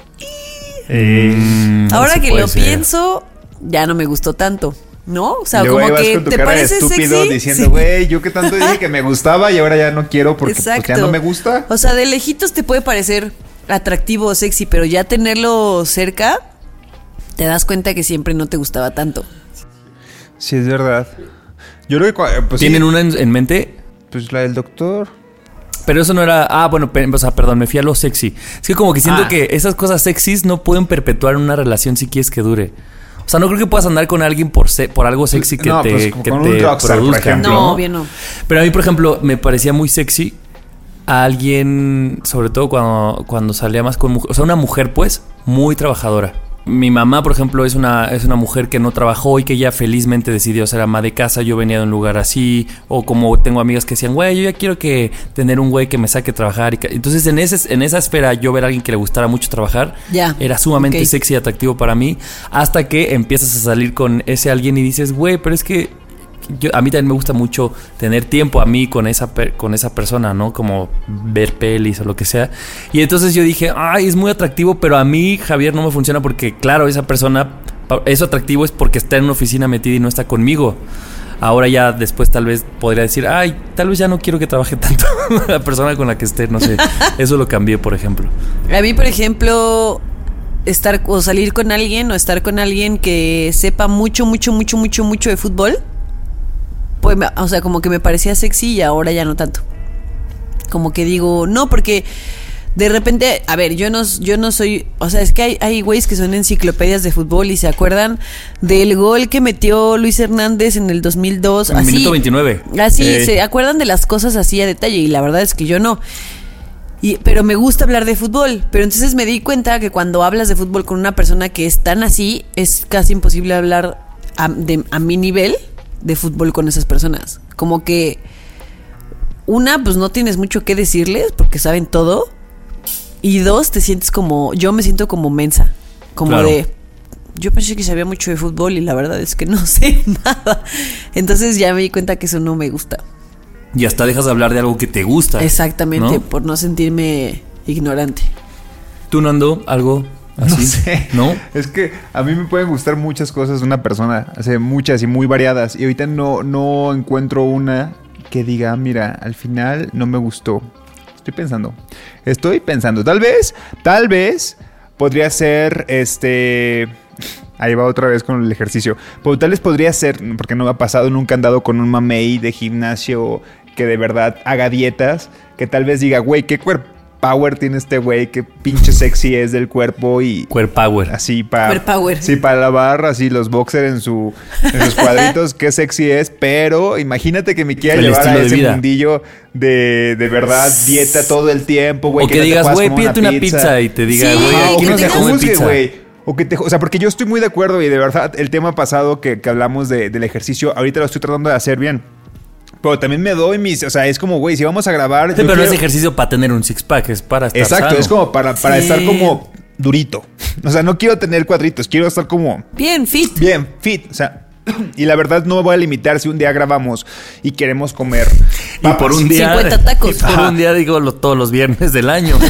Mm, ahora eso que puede lo ser. pienso, ya no me gustó tanto, ¿no? O sea, Y luego como ahí vas que con tu te cara de parece estúpido sexy. diciendo, Sí. güey, yo que tanto dije que me gustaba y ahora ya no quiero porque pues, Exacto. ya no me gusta. O sea, de lejitos te puede parecer atractivo o sexy, pero ya tenerlo cerca, te das cuenta que siempre no te gustaba tanto. Sí, es verdad. Yo creo que... cua- Pues, ¿Tienen sí, una en, en mente? Pues la del doctor. Pues la del doctor. ¿Tienen una en, en mente? Pues Pero eso no era... Ah, bueno, pe- o sea, perdón, me fui a lo sexy. Es que como que siento Ah. que esas cosas sexys no pueden perpetuar una relación si quieres que dure. O sea, no creo que puedas andar con alguien por se- por algo sexy que No, te, pues, que con te un rockstar, por produzca. ejemplo. No, bien no. Pero a mí, por ejemplo, me parecía muy sexy a alguien, sobre todo cuando, cuando salía más con mujer. O sea, una mujer, pues, muy trabajadora. Mi mamá, por ejemplo, es una, es una mujer que no trabajó y que ella felizmente decidió ser ama de casa. Yo venía de un lugar así. O como tengo amigas que decían, güey, yo ya quiero que tener un güey que me saque a trabajar. Y que... Entonces, en, ese, en esa esfera, yo ver a alguien que le gustara mucho trabajar, Ya. era sumamente Ok. sexy y atractivo para mí. Hasta que empiezas a salir con ese alguien y dices, güey, pero es que yo, a mí también me gusta mucho tener tiempo a mí con esa, per- con esa persona, ¿no? Como ver pelis o lo que sea. Y entonces yo dije, ay, es muy atractivo, pero a mí, Javier, no me funciona porque, claro, esa persona, pa- eso atractivo es porque está en una oficina metida y no está conmigo. Ahora ya después tal vez podría decir, ay, tal vez ya no quiero que trabaje tanto la persona con la que esté, no sé. Eso lo cambié, por ejemplo. A mí, por ejemplo, estar o salir con alguien o estar con alguien que sepa mucho, mucho, mucho, mucho, mucho de fútbol, pues, me- o sea, como que me parecía sexy y ahora ya no tanto. Como que digo, no, porque de repente, a ver, yo no, yo no soy, o sea, es que hay, hay güeyes que son enciclopedias de fútbol y se acuerdan del gol que metió Luis Hernández en el dos mil dos. En el así, minuto veintinueve. Así, Eh. se acuerdan de las cosas así a detalle y la verdad es que yo no. Y, pero me gusta hablar de fútbol. Pero entonces me di cuenta que cuando hablas de fútbol con una persona que es tan así, es casi imposible hablar a, de, a mi nivel de fútbol con esas personas. Como que una, pues no tienes mucho que decirles porque saben todo. Y dos, te sientes como, yo me siento como mensa. Como Claro. de, yo pensé que sabía mucho de fútbol y la verdad es que no sé nada. Entonces ya me di cuenta que eso no me gusta. Y hasta dejas de hablar de algo que te gusta. Exactamente, ¿no? por no sentirme ignorante. ¿Tú, Nando, algo así? No sé. ¿No? Es que a mí me pueden gustar muchas cosas de una persona. O sea, muchas y muy variadas. Y ahorita no, no encuentro una que diga, mira, al final no me gustó. Estoy pensando. Estoy pensando. Tal vez, tal vez podría ser este... Ahí va otra vez con el ejercicio. Pero tal vez podría ser, porque no me ha pasado, nunca he andado con un mamey de gimnasio que de verdad haga dietas, que tal vez diga, güey, qué cuerpo power tiene este güey, qué pinche sexy es del cuerpo y... Queer power. Así para... Queer power. Sí, para lavar así los boxers en, su, en sus cuadritos, qué sexy es, pero imagínate que me quiera El llevar a estilo de ese vida. mundillo de, de verdad dieta todo el tiempo, güey. O que no te digas, puedas güey, comer pídete una pizza y te diga, Sí, güey, o aquí que no te se come juzgue, pizza. güey. O que te, o sea, porque yo estoy muy de acuerdo y de verdad el tema pasado que, que hablamos de, del ejercicio, ahorita lo estoy tratando de hacer bien. Pero también me doy mis, o sea, es como, güey, si vamos a grabar... Sí, yo pero no quiero- es ejercicio para tener un six pack, es para estar Exacto, sano. es como para, para Sí. estar como durito. O sea, no quiero tener cuadritos, quiero estar como... Bien, fit. Bien, fit, o sea, y la verdad no me voy a limitar si un día grabamos y queremos comer Y por papas. un día... cincuenta tacos. Y por Ajá. un día, digo, lo- todos los viernes del año.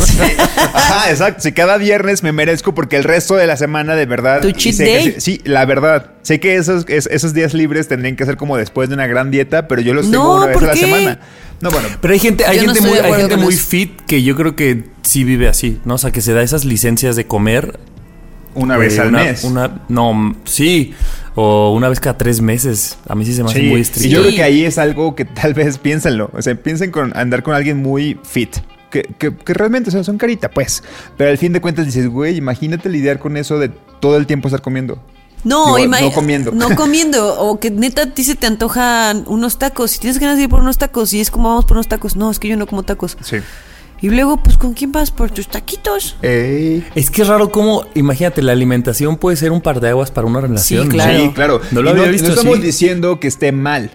Ajá, exacto, si cada viernes me merezco porque el resto de la semana de verdad... Tu y cheat sé que day. sí, sí, la verdad, sé que esos, es- esos días libres tendrían que ser como después de una gran dieta, pero yo los tengo No, una vez a ¿por la qué? semana. No, bueno, Pero hay gente, hay Yo no gente estoy muy, de hay acuerdo gente con muy eso. fit que yo creo que sí vive así, ¿no? O sea, que se da esas licencias de comer. una vez eh, al una- mes. Una, no, sí. O una vez cada tres meses. A mí sí se me hace Sí, muy y estricto. yo creo que ahí es algo que tal vez piénsenlo. O sea, piensen con andar con alguien muy fit. Que, que, que realmente son, son carita, pues. Pero al fin de cuentas dices, güey, imagínate lidiar con eso de todo el tiempo estar comiendo. No, Digo, ima- no comiendo. No comiendo. O que neta a ti se te antojan unos tacos. Si tienes ganas de ir por unos tacos y es como vamos por unos tacos. No, es que yo no como tacos. Sí. Y luego, pues, ¿con quién vas por tus taquitos? Ey. Es que es raro cómo, imagínate, la alimentación puede ser un parteaguas para una relación. Sí, ¿no? claro. Sí, claro. No lo Y había no, visto no estamos así. diciendo que esté mal.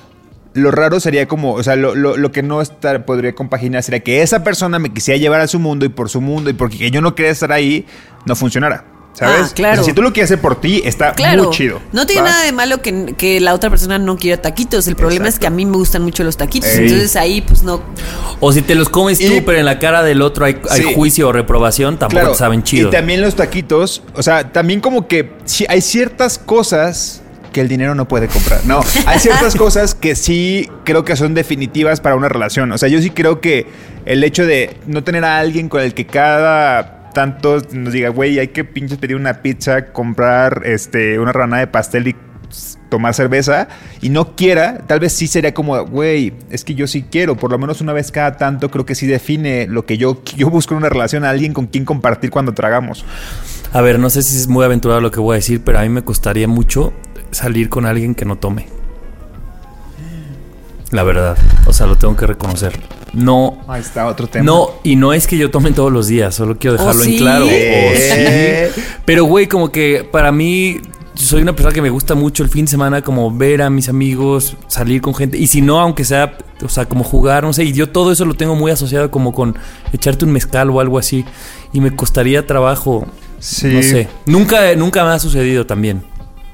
Lo raro sería como, o sea, lo, lo, lo que no estar, podría compaginar sería que esa persona me quisiera llevar a su mundo y por su mundo y porque yo no quería estar ahí, no funcionara. ¿Sabes? Ah, claro. O sea, si tú lo quieres hacer por ti, está Claro. muy chido. No tiene ¿va? nada de malo que, que la otra persona no quiera taquitos. El problema es Exacto. que a mí me gustan mucho los taquitos. Ey. Entonces ahí, pues no. O si te los comes Y- tú, pero en la cara del otro hay, hay Sí. juicio o reprobación, tampoco te saben chido. Y también los taquitos, o sea, también como que sí, hay ciertas cosas que el dinero no puede comprar. No, hay ciertas cosas que sí creo que son definitivas para una relación. O sea, yo sí creo que el hecho de no tener a alguien con el que cada tanto nos diga, güey, hay que pinches pedir una pizza, comprar este una rebanada de pastel y tomar cerveza y no quiera, tal vez sí sería como, güey, es que yo sí quiero, por lo menos una vez cada tanto, creo que sí define lo que yo, yo busco en una relación, a alguien con quien compartir cuando tragamos. A ver, no sé si es muy aventurado lo que voy a decir, pero a mí me costaría mucho salir con alguien que no tome. La verdad, o sea, lo tengo que reconocer. No. Ahí está otro tema. No, y no es que yo tome todos los días, solo quiero dejarlo ¿Oh, en sí? claro. Eh. Oh, sí. Pero, güey, como que para mí, soy una persona que me gusta mucho el fin de semana, como ver a mis amigos, salir con gente. Y si no, aunque sea, o sea, como jugar, no sé. Y yo todo eso lo tengo muy asociado como con echarte un mezcal o algo así. Y me costaría trabajo. Sí. No sé. Nunca, nunca me ha sucedido también.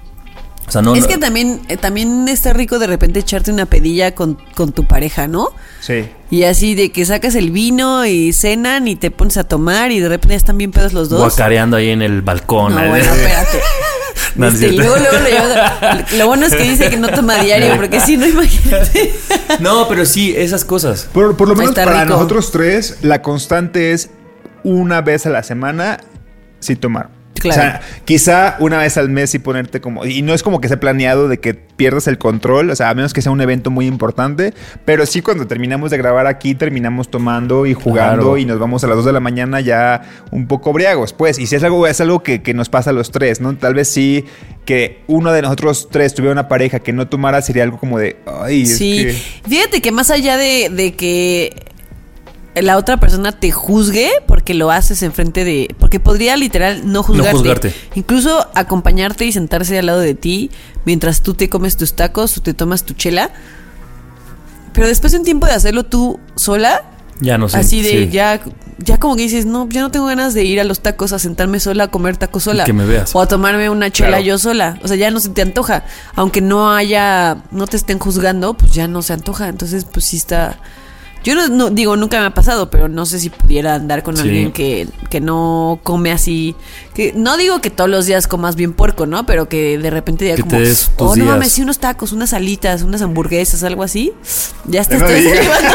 O sea, no, Es no- que también, eh, también está rico de repente echarte una pedilla con, con tu pareja, ¿no? Sí. Y así de que sacas el vino y cenan y te pones a tomar y de repente ya están bien pedos los dos. guacareando ahí en el balcón. No, ¿eh? bueno, espérate. No, no es Este, y cierto. luego, luego lo llevas- Lo bueno es que dice que no toma diario, porque si no, imagínate. No, pero sí, esas cosas. Por, por lo menos Está para rico. nosotros tres, la constante es una vez a la semana sí tomar. Claro. O sea, quizá una vez al mes y ponerte como... Y no es como que sea planeado de que pierdas el control, o sea, a menos que sea un evento muy importante, pero sí cuando terminamos de grabar aquí, terminamos tomando y jugando Claro. y nos vamos a las dos de la mañana ya un poco briagos, pues. Y si es algo, es algo que, que nos pasa a los tres, ¿no? Tal vez sí que uno de nosotros tres tuviera una pareja que no tomara, sería algo como de... Ay, es Sí, que... fíjate que más allá de, de que la otra persona te juzgue porque lo haces enfrente de... Porque podría literal no juzgarte. juzgarte. Incluso acompañarte y sentarse al lado de ti mientras tú te comes tus tacos o te tomas tu chela. Pero después de un tiempo de hacerlo tú sola, Ya no sé. así de sí. ya, ya como que dices, no, ya no tengo ganas de ir a los tacos a sentarme sola a comer tacos sola. Y que me veas. O a tomarme una chela Claro. yo sola. O sea, ya no se te antoja. Aunque no haya, no te estén juzgando, pues ya no se antoja. Entonces, pues sí está... Yo no, no- digo, nunca me ha pasado, pero no sé si pudiera andar con Sí. alguien que, que no come así. Que no digo que todos los días comas bien puerco, ¿no? Pero que de repente diga Que como, te des tus oh, no días. mames, sí, unos tacos, unas alitas, unas hamburguesas, algo así. Ya te No estoy digas. llevando.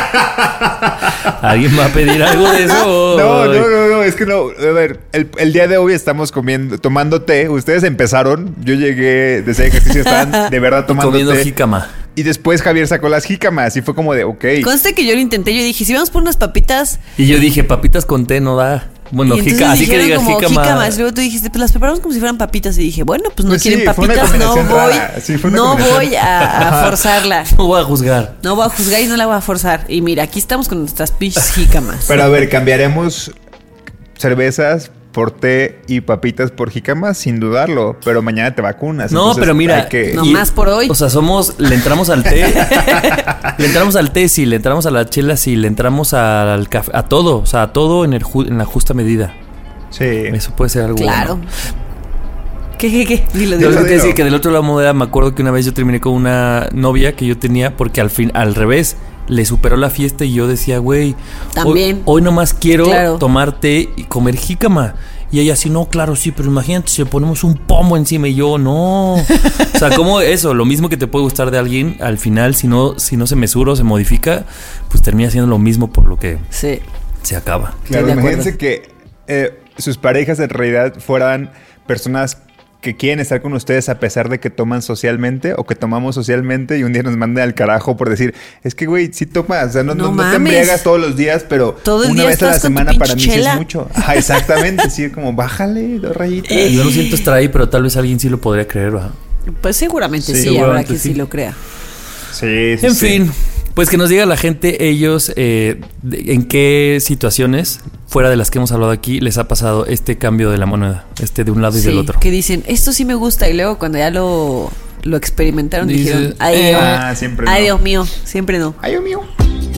¿Alguien va a pedir algo de eso? No, no, no, no, es que no. A ver, el, el día de hoy estamos comiendo, tomando té. Ustedes empezaron, yo llegué, desde ejercicio estaban de verdad tomando Comiendo té. jícama. Y después Javier sacó las jícamas y fue como de, ok. Conste que yo lo intenté, yo dije, si vamos por unas papitas. Y yo dije, papitas con té no da. Bueno, y entonces jica, así que dijeron digas como jícama. jícamas. Luego tú dijiste, pues las preparamos como si fueran papitas. Y dije, bueno, pues no Pues sí, quieren fue una papitas, no combinación voy, rara. Sí, fue una no combinación. voy a, a forzarla. No voy a juzgar. No voy a juzgar y no la voy a forzar. Y mira, aquí estamos con nuestras pinches jícamas. Pero a ver, cambiaremos cervezas por té y papitas por jícamas sin dudarlo. Pero mañana te vacunas. No, entonces pero mira. hay que- No más por hoy. O sea, somos. Le entramos al té. Le entramos al té, sí. Le entramos a la chela, sí. Le entramos al café. A todo. O sea, a todo en, el ju- en la justa medida. Sí. Eso puede ser algo Claro. bueno. ¿Qué, qué, qué? Dilo, Yo dilo. les decir que del otro lado de la moneda me acuerdo que una vez yo terminé con una novia que yo tenía porque al fin, al revés, le superó la fiesta y yo decía, güey, También. Hoy, hoy nomás quiero Claro. tomar té y comer jícama. Y ella así, no, claro, sí, pero imagínate si le ponemos un pomo encima y yo, no. O sea, como eso, lo mismo que te puede gustar de alguien, al final, si no, si no se mesura o se modifica, pues termina siendo lo mismo por lo que Sí. se acaba. Claro, Estoy de imagínense acuerdo. que eh, sus parejas en realidad fueran personas que quieren estar con ustedes a pesar de que toman socialmente o que tomamos socialmente y un día nos manden al carajo por decir, es que güey, sí tomas, o sea, no, No no, no te mames. embriagas todos los días, pero Todo el una día vez a la estás con tu semana para mí pinche sí es chela. mucho. Ajá, exactamente, sí, como bájale dos rayitas. Yo no siento estar ahí, pero tal vez alguien sí lo podría creer, ¿verdad? Pues seguramente Sí, sí, habrá seguramente quien sí. sí. lo crea. Sí, sí, En sí. fin, pues que nos diga la gente, ellos, eh, de- en qué situaciones, fuera de las que hemos hablado aquí, les ha pasado este cambio de la moneda, este de un lado y Sí, del otro. que dicen, esto sí me gusta. Y luego cuando ya lo, lo experimentaron, Dices, dijeron, ay, eh, Dios, Ah, siempre ay no. Dios mío, siempre no. Ay, Dios mío.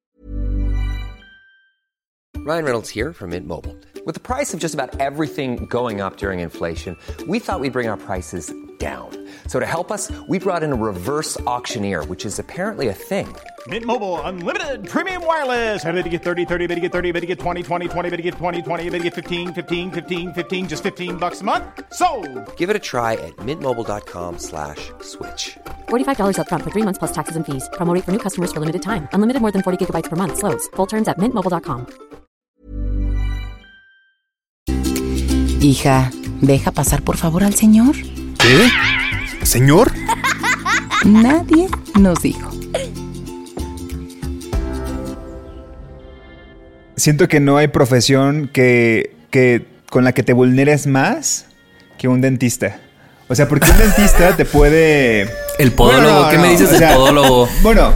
Ryan Reynolds here from Mint Mobile. With the price of just about everything going up during inflation, we thought we'd bring our prices down. So to help us, we brought in a reverse auctioneer, which is apparently a thing. Mint Mobile Unlimited Premium Wireless. How to get thirty, thirty, how to get thirty, how to get twenty, twenty, twenty, how to get twenty, twenty, how to get fifteen, fifteen, fifteen, fifteen, just fifteen bucks a month? Sold! Give it a try at mintmobile.com slash switch. forty-five dollars up front for three months plus taxes and fees. Promo rate for new customers for limited time. Unlimited more than forty gigabytes per month. Slows full terms at mint mobile dot com. Hija, deja pasar por favor al señor. ¿Qué? ¿Señor? Nadie nos dijo. Siento que no hay profesión que, que con la que te vulneres más que un dentista. O sea, porque un dentista te puede... El podólogo, Bueno, no, ¿qué no, me dices o del sea, podólogo? Bueno,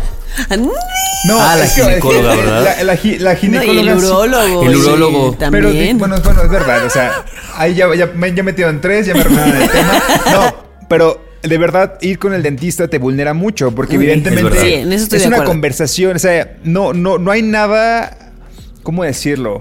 no, Ah, la es que- ginecóloga, ¿verdad? La, la, gi- la No, y ginecóloga. el sí. urólogo. El sí, urólogo. también. Pero di- bueno, bueno, es verdad. O sea, ahí ya, ya, me ya he metido en tres, ya me arruinaron el tema. No, pero de verdad, ir con el dentista te vulnera mucho. Porque Uy, evidentemente es verdad. Sí, en eso estoy es de una acuerdo. conversación. O sea, no, no, no hay nada. ¿Cómo decirlo?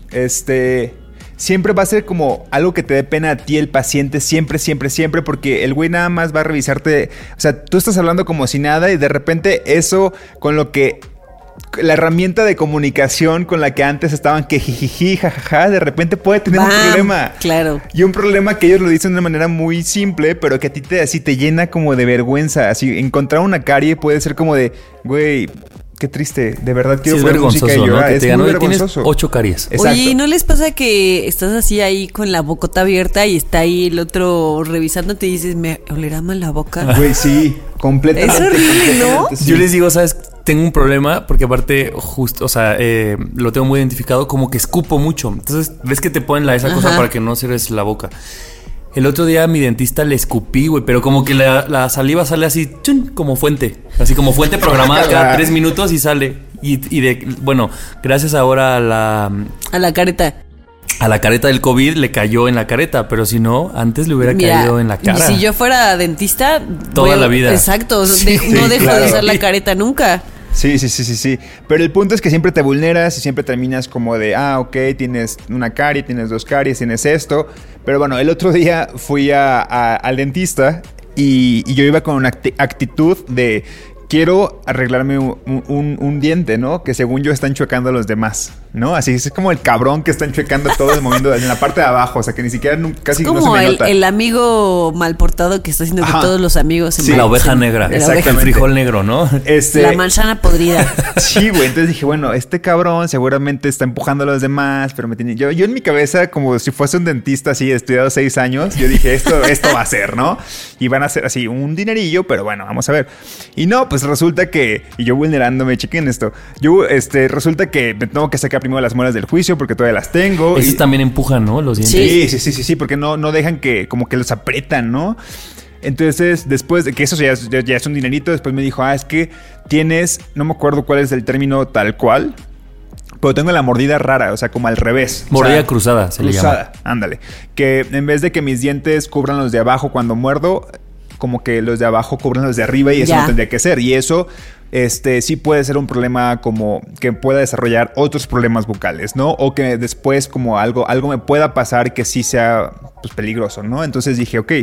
Este. Siempre va a ser como algo que te dé pena a ti el paciente, siempre, siempre, siempre, porque el güey nada más va a revisarte. O sea, tú estás hablando como si nada y de repente eso con lo que la herramienta de comunicación con la que antes estaban que jijiji, jajaja, de repente puede tener un Bam, problema. claro. Y un problema que ellos lo dicen de una manera muy simple, pero que a ti te, así te llena como de vergüenza. Así, encontrar una carie puede ser como de, güey, qué triste, de verdad Sí, quiero es poner música vergonzoso, y ¿no? llorar. Que Es te muy ganó y tienes vergonzoso. ocho caries. Exacto. Oye, ¿y no les pasa que estás así ahí con la bocota abierta y está ahí el otro revisándote y dices, me olerá mal la boca? Güey, sí, completamente. Es horrible, ¿no? completamente, sí. Yo les digo, ¿sabes? Tengo un problema porque aparte, justo, o sea, eh, lo tengo muy identificado como que escupo mucho. Entonces, ves que te ponen la, esa cosa Ajá. para que no cierres la boca. El otro día a mi dentista le escupí, güey, pero como que la, la saliva sale así, chun, como fuente. Así como fuente programada cada tres minutos y sale. Y, y de, bueno, gracias ahora a la, A la careta. a la careta del COVID le cayó en la careta, pero si no, antes le hubiera Mira, caído en la cara. Si yo fuera dentista... Toda voy a- la vida. Exacto. Sí, de- sí, no dejo claro. de usar la careta nunca. Sí, sí, sí, sí, sí. Pero el punto es que siempre te vulneras y siempre terminas como de, ah, ok, tienes una carie, tienes dos caries, tienes esto. Pero bueno, el otro día fui a, a- al dentista y, y yo iba con una acti- actitud de, quiero arreglarme un, un- un diente, ¿no? Que según yo están chuecando a los demás, ¿no? Así es como el cabrón que están chuecando todos moviendo en la parte de abajo. O sea, que ni siquiera nun- casi Es no se como me el, nota. el amigo mal portado que está haciendo que Ajá. todos los amigos se Sí. La mal- oveja se- negra. la Exactamente. El oveja- frijol negro, ¿no? Este, La manzana podrida. Sí, güey. Entonces dije, bueno, este cabrón seguramente está empujando a los demás, pero me tiene... Yo, yo en mi cabeza, como si fuese un dentista así, estudiado seis años, yo dije, esto, esto va a ser, ¿no? Y van a ser así un dinerillo, pero bueno, vamos a ver. Y no, pues resulta que... Y yo vulnerándome, chequen esto. Yo, este, resulta que me tengo que sacar primero las muelas del juicio porque todavía las tengo. Esos y- también empujan, ¿no? Los dientes. Sí, sí, sí, sí, sí, porque no, no dejan que como que los apretan, ¿no? Entonces, después de que eso ya es, ya- ya es un dinerito, después me dijo, ah, es que tienes, no me acuerdo cuál es el término tal cual, pero tengo la mordida rara, o sea, como al revés. O Mordida sea, cruzada, se le llama. cruzada, ándale. Que en vez de que mis dientes cubran los de abajo cuando muerdo, como que los de abajo cubran los de arriba y eso Ya. no tendría que ser. Y eso, este, sí puede ser un problema como que pueda desarrollar otros problemas bucales, ¿no? O que después como algo, algo me pueda pasar que sí sea, pues, peligroso, ¿no? Entonces dije, ok,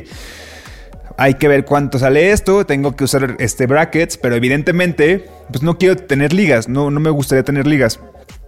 hay que ver cuánto sale esto, tengo que usar este brackets, pero evidentemente, pues no quiero tener ligas, no, no me gustaría tener ligas.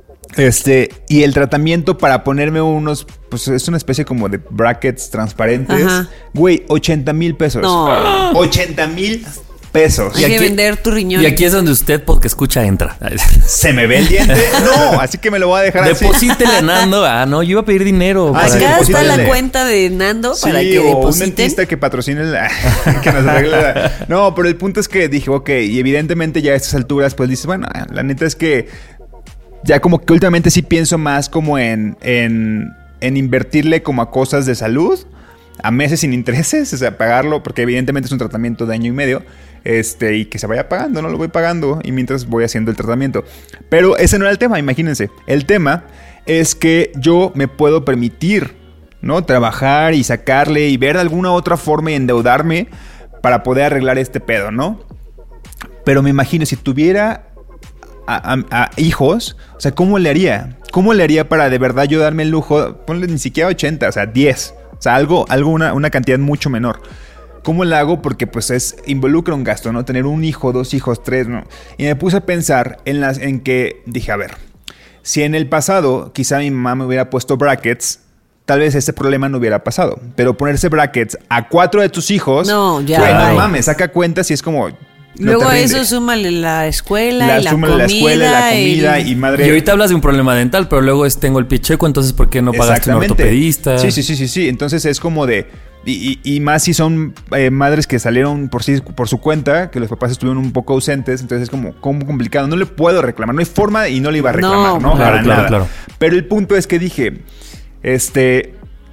Este, y el tratamiento para ponerme unos, pues es una especie como de brackets transparentes. Ajá. Güey, ochenta mil pesos. No. ochenta mil pesos. Hay Y que aquí- vender tu riñón. Y aquí es donde usted, porque escucha, entra. ¿Se me ve el diente? No, así que me lo voy a dejar así. Deposítele, Nando. Ah, no, yo iba a pedir dinero. Ah, para- sí, Acá está deposítale. la cuenta de Nando Sí, para que o un depositen. dentista que patrocine la, que nos arregle la- No, pero el punto es que dije, ok, y evidentemente ya a estas alturas, pues dices, bueno, la neta es que ya como que últimamente sí pienso más como en, en, en invertirle como a cosas de salud, a meses sin intereses, o sea, pagarlo, porque evidentemente es un tratamiento de año y medio, este, y que se vaya pagando, no lo voy pagando, y mientras voy haciendo el tratamiento. Pero ese no era el tema, imagínense. El tema es que yo me puedo permitir, ¿no? Trabajar y sacarle y ver alguna otra forma y endeudarme para poder arreglar este pedo, ¿no? Pero me imagino, si tuviera a, a- a hijos, o sea, ¿cómo le haría? ¿Cómo le haría para de verdad yo darme el lujo? Ponle ni siquiera ochenta, o sea, diez. O sea, algo, algo una, una cantidad mucho menor. ¿Cómo lo hago? Porque pues es, involucra un gasto, ¿no? Tener un hijo, dos hijos, tres, ¿no? Y me puse a pensar en las, en que dije, a ver, si en el pasado quizá mi mamá me hubiera puesto brackets, tal vez ese problema no hubiera pasado. Pero ponerse brackets a cuatro de tus hijos, No, ya. güey, no Claro. mames, saca cuentas y es como... no Luego te a rinde. eso súmale la escuela La y la súmale comida. la escuela, la comida el- y madre... Y ahorita hablas de un problema dental, pero luego es tengo el pie chueco, entonces ¿por qué no pagaste un Exactamente. ortopedista? Sí, sí, sí, sí, sí. Entonces es como de... Y, y, y más si son eh, madres que salieron por sí por su cuenta, que los papás estuvieron un poco ausentes, entonces es como, como complicado. No le puedo reclamar, no hay forma y no le iba a reclamar, ¿no? ¿no? Claro, claro, claro. Pero el punto es que dije, este,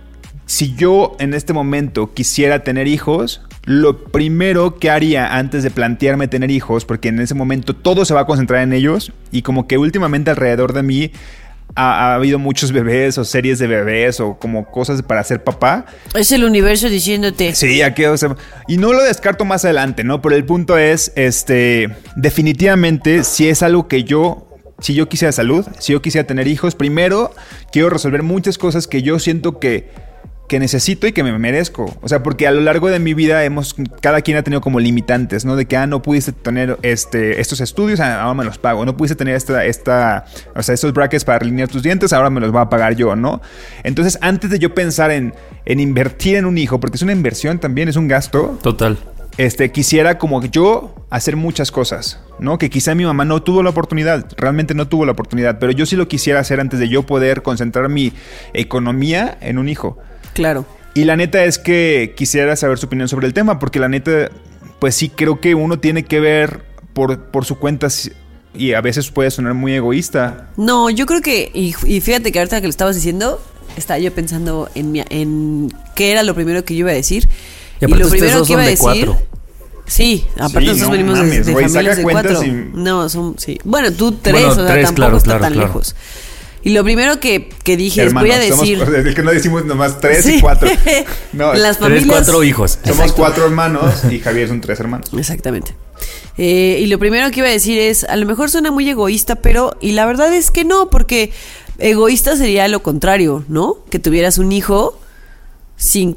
si yo en este momento quisiera tener hijos, lo primero que haría antes de plantearme tener hijos, porque en ese momento todo se va a concentrar en ellos, y como que últimamente alrededor de mí Ha, ha habido muchos bebés o series de bebés o como cosas para ser papá. Es el universo diciéndote. Sí, aquí, o sea, y no lo descarto más adelante, ¿no? Pero el punto es, este, definitivamente, si es algo que yo, si yo quisiera salud, si yo quisiera tener hijos, primero quiero resolver muchas cosas que yo siento que que necesito y que me merezco. O sea, porque a lo largo de mi vida hemos, cada quien ha tenido como limitantes, ¿no? De que, ah, no pudiste tener este, estos estudios, ahora me los pago. No pudiste tener esta, esta, o sea, estos brackets para alinear tus dientes, ahora me los voy a pagar yo, ¿no? Entonces, antes de yo pensar en, en invertir en un hijo, porque es una inversión también, es un gasto. Total. Este, quisiera como yo hacer muchas cosas, ¿no? Que quizá mi mamá no tuvo la oportunidad, realmente no tuvo la oportunidad, pero yo sí lo quisiera hacer antes de yo poder concentrar mi economía en un hijo. Claro. Y la neta es que quisiera saber su opinión sobre el tema, porque la neta, pues sí creo que uno tiene que ver por, por su cuenta y a veces puede sonar muy egoísta. No, yo creo que, y, y fíjate que ahorita que lo estabas diciendo, estaba yo pensando en, mi, en qué era lo primero que yo iba a decir. Y, y lo primero que iba a decir... Cuatro. Sí, aparte sí, nosotros no, venimos mames, de, de wey, familias de cuatro. Y... No, son, sí. Bueno, tú tres, bueno, o sea, tres, tampoco claro, está claro, tan claro. lejos. Y lo primero que, que dije Hermanos, es, voy a decir... Somos, es que no decimos nomás tres sí. y cuatro. No, las familias... Tres, cuatro hijos. Somos Exacto. cuatro hermanos y Javier son tres hermanos. Exactamente. Eh, y lo primero que iba a decir es, a lo mejor suena muy egoísta, pero... Y la verdad es que no, porque egoísta sería lo contrario, ¿no? Que tuvieras un hijo sin...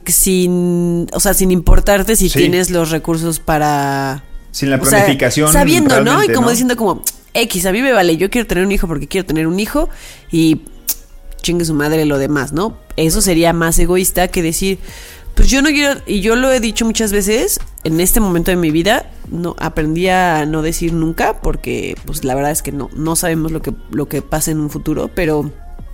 sin o sea, sin importarte si sí. tienes los recursos para... Sin la planificación. O sea, sabiendo, ¿no? Y como ¿no? diciendo como... X, a mí me vale, yo quiero tener un hijo porque quiero tener un hijo y chingue su madre lo demás, ¿no? Eso sería más egoísta que decir, pues yo no quiero, y yo lo he dicho muchas veces, en este momento de mi vida, no aprendí a no decir nunca, porque pues la verdad es que no, no sabemos lo que, lo que pasa en un futuro, pero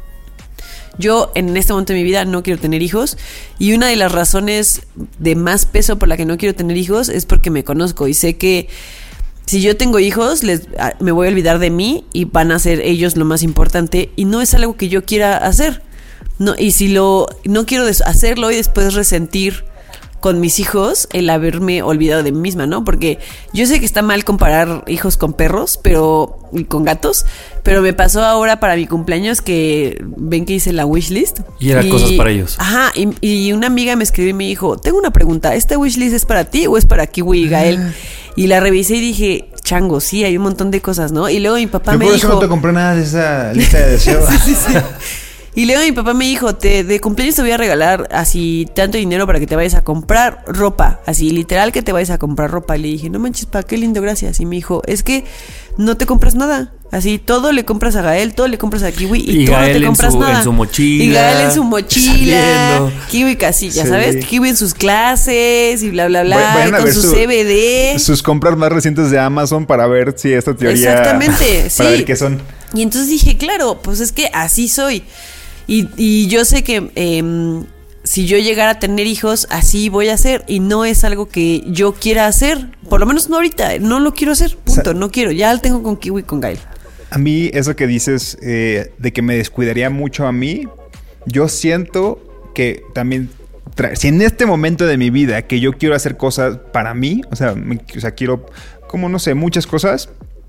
yo en este momento de mi vida no quiero tener hijos, y una de las razones de más peso por la que no quiero tener hijos es porque me conozco y sé que si yo tengo hijos, les, me voy a olvidar de mí y van a ser ellos lo más importante y no es algo que yo quiera hacer. No, y si lo no quiero hacerlo y después resentir con mis hijos el haberme olvidado de mí misma, ¿no? Porque yo sé que está mal comparar hijos con perros, pero y con gatos, pero me pasó ahora para mi cumpleaños que ven que hice la wishlist. Y eran cosas para ellos. Ajá, y, y una amiga me escribió y me dijo, tengo una pregunta, ¿esta wishlist es para ti o es para Kiwi y Gael? Ah. Y la revisé y dije, chango, sí, hay un montón de cosas, ¿no? Y luego mi papá Yo me por dijo... eso no te compré nada de esa lista de deseos. sí, sí, sí. Y luego mi papá me dijo, te, de cumpleaños te voy a regalar así tanto dinero para que te vayas a comprar ropa. Así, literal que te vayas a comprar ropa. Y le dije, no manches, pa, qué lindo, gracias. Y me dijo, es que no te compras nada. Así, todo le compras a Gael, todo le compras a Kiwi y, y tú Gael no te compras en su, nada. en su mochila. Y Gael en su mochila. Saliendo. Kiwi casi, ya Sí. sabes, Kiwi en sus clases y bla, bla, bla. Vayan a con ver su, su- C B D. Sus compras más recientes de Amazon para ver si esta teoría... Exactamente, Para sí. ver qué son. Y entonces dije, claro, pues es que así soy. Y, y yo sé que eh, si yo llegara a tener hijos, así voy a hacer. Y no es algo que yo quiera hacer. Por lo menos no ahorita. No lo quiero hacer. Punto. O sea, no quiero. Ya lo tengo con Kiwi y con Gael. A mí, eso que dices eh, de que me descuidaría mucho a mí, yo siento que también... tra- Si en este momento de mi vida que yo quiero hacer cosas para mí, o sea, me- o sea, quiero, como no sé, muchas cosas.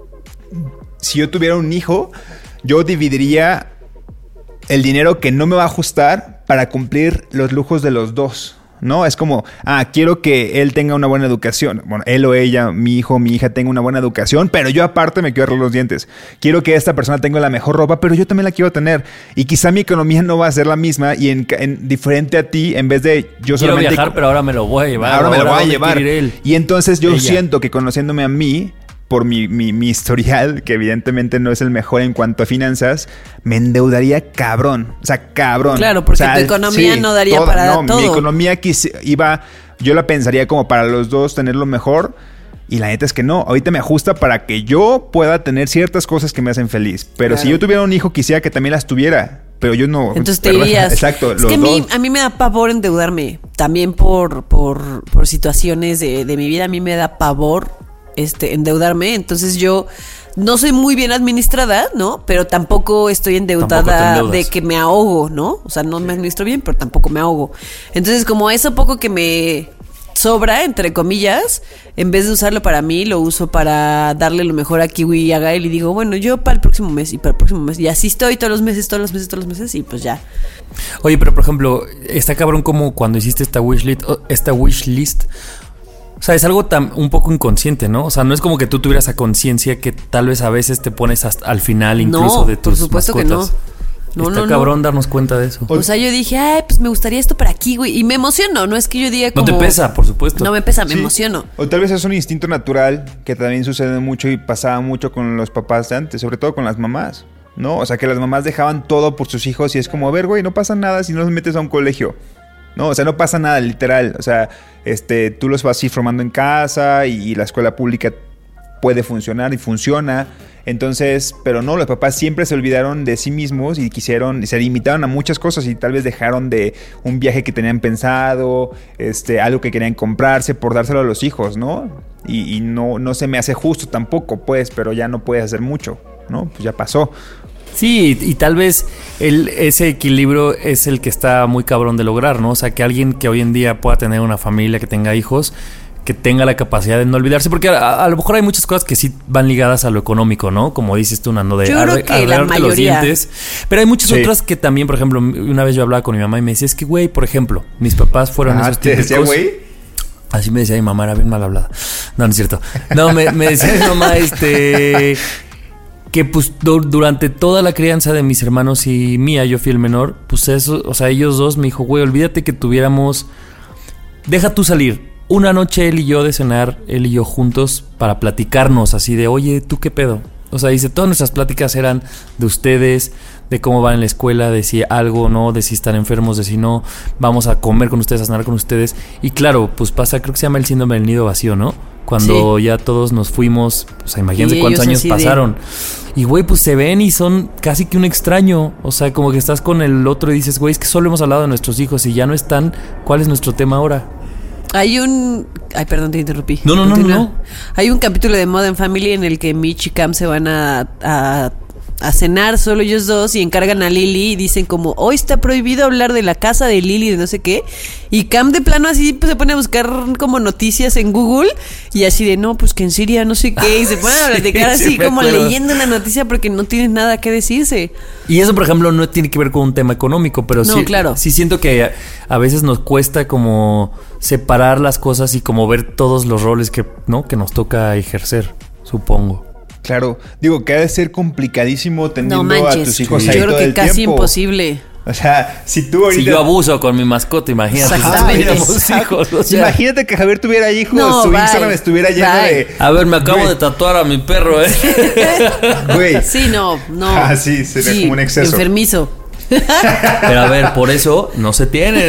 Si yo tuviera un hijo, yo dividiría el dinero que no me va a ajustar para cumplir los lujos de los dos, ¿no? Es como, ah, quiero que él tenga una buena educación. Bueno, él o ella, mi hijo o mi hija tenga una buena educación, pero yo aparte me quiero arreglar los dientes. Quiero que esta persona tenga la mejor ropa, pero yo también la quiero tener. Y quizá mi economía no va a ser la misma y en, en diferente a ti, en vez de yo Quiero solamente... viajar, pero ahora me lo voy a llevar. Ahora me lo voy a ¿dónde llevar. quiere ir él? Y entonces yo Ella. siento que conociéndome a mí, por mi, mi, mi historial, que evidentemente no es el mejor en cuanto a finanzas, me endeudaría cabrón. O sea, cabrón. Claro, porque O sea, tu economía no daría para no, todo. Mi economía quisi- iba, yo la pensaría como para los dos tenerlo mejor. Y la neta es que no. Ahorita me ajusta para que yo pueda tener ciertas cosas que me hacen feliz. Pero Claro. si yo tuviera un hijo, quisiera que también las tuviera. pero yo no. Entonces te ¿verdad? irías. Exacto, Es los que a mí, dos. a mí me da pavor endeudarme. También por, por, por situaciones de, de mi vida, a mí me da pavor este, endeudarme. Entonces yo no soy muy bien administrada, ¿no? Pero tampoco estoy Tampoco te endeudada endeudas. de que me ahogo, ¿no? O sea, no me administro bien, pero tampoco me ahogo. Entonces, como eso poco que me sobra, entre comillas, en vez de usarlo para mí, lo uso para darle lo mejor a Kiwi y a Gael y digo, bueno, yo para el próximo mes y para el próximo mes. Y así estoy todos los meses, todos los meses, todos los meses y pues ya. Oye, pero por ejemplo, está cabrón como cuando hiciste esta wishlist, esta wishlist. O sea, es algo tan, un poco inconsciente, ¿no? O sea, no es como que tú tuvieras a conciencia que tal vez a veces te pones hasta al final incluso No, de tus por supuesto mascotas. que no. No, está no, cabrón no. darnos cuenta de eso. O sea, yo dije, ay, pues me gustaría esto para aquí, güey. Y me emociono, no es que yo diga No como... te pesa, por supuesto. No me pesa, me Sí. emociono. O tal vez es un instinto natural que también sucede mucho y pasaba mucho con los papás de antes, sobre todo con las mamás, ¿no? O sea, que las mamás dejaban todo por sus hijos y es como, a ver, güey, no pasa nada si no los metes a un colegio. No, o sea, no pasa nada, literal. O sea, este, tú los vas a ir formando en casa y, y la escuela pública puede funcionar y funciona. Entonces, pero no, los papás siempre se olvidaron de sí mismos y quisieron, y se limitaron a muchas cosas y tal vez dejaron de un viaje que tenían pensado, este, algo que querían comprarse por dárselo a los hijos, ¿no? Y, y no, no se me hace justo tampoco, pues, pero ya no puedes hacer mucho, ¿no? Pues ya pasó. Sí, y, y tal vez el, ese equilibrio es el que está muy cabrón de lograr, ¿no? O sea, que alguien que hoy en día pueda tener una familia, que tenga hijos, que tenga la capacidad de no olvidarse, porque a, a lo mejor hay muchas cosas que sí van ligadas a lo económico, ¿no? Como dices tú, Nando, de Yo creo arre- que la arreglarte los mayoría. dientes. Pero hay muchas Sí. otras que también, por ejemplo, una vez yo hablaba con mi mamá y me decía, es que, güey, por ejemplo, mis papás fueron Ah, esos ¿te decía, típicos... güey? Así me decía mi mamá, era bien mal hablada. No, no es cierto. No, me, me decía mi mamá, este... que pues du- durante toda la crianza de mis hermanos y mía, yo fui el menor, pues eso, o sea, ellos dos me dijo, güey, olvídate que tuviéramos, deja tú salir, una noche él y yo de cenar, él y yo juntos, para platicarnos así de, oye, ¿tú qué pedo? O sea, dice, todas nuestras pláticas eran de ustedes, de cómo van en la escuela, de si algo o no, de si están enfermos, de si no, vamos a comer con ustedes, a cenar con ustedes. Y claro, pues pasa, creo que se llama el síndrome del nido vacío, ¿no? Cuando Sí. ya todos nos fuimos, o sea, imagínense Y cuántos ellos años así de- pasaron. Y güey, pues se ven y son casi que un extraño. O sea, como que estás con el otro y dices, güey, es que solo hemos hablado de nuestros hijos y ya no están. ¿Cuál es nuestro tema ahora? Hay un... Ay, perdón, te interrumpí. No, no, no, Continúa. no. Hay un capítulo de Modern Family en el que Mitch y Cam se van a, a, a cenar solo ellos dos y encargan a Lily y dicen como, hoy está prohibido hablar de la casa de Lily, de no sé qué. Y Cam de plano así pues, se pone a buscar como noticias en Google y así de, no, pues que en Siria no sé qué. Y se ponen a platicar Sí, así sí me como acuerdo. leyendo una noticia porque no tienen nada que decirse. Y eso, por ejemplo, no tiene que ver con un tema económico, pero No, sí, claro. sí siento que a, a veces nos cuesta como separar las cosas y como ver todos los roles que, ¿no? que nos toca ejercer, supongo. Claro, digo que ha de ser complicadísimo No teniendo a manches. tus hijos Yo ahí creo todo que el casi tiempo. imposible. O sea, si tú ahorita... Si yo abuso con mi mascota, imagínate. si Exactamente. tuviéramos Exacto. hijos, o sea. Imagínate que Javier tuviera hijos, No, su bye. Instagram estuviera lleno Bye. A ver, me acabo Güey. de tatuar a mi perro, ¿eh? de... Güey, Sí, no, no. Ah, sí, sería como un exceso. Enfermizo. Pero a ver, por eso no se tiene.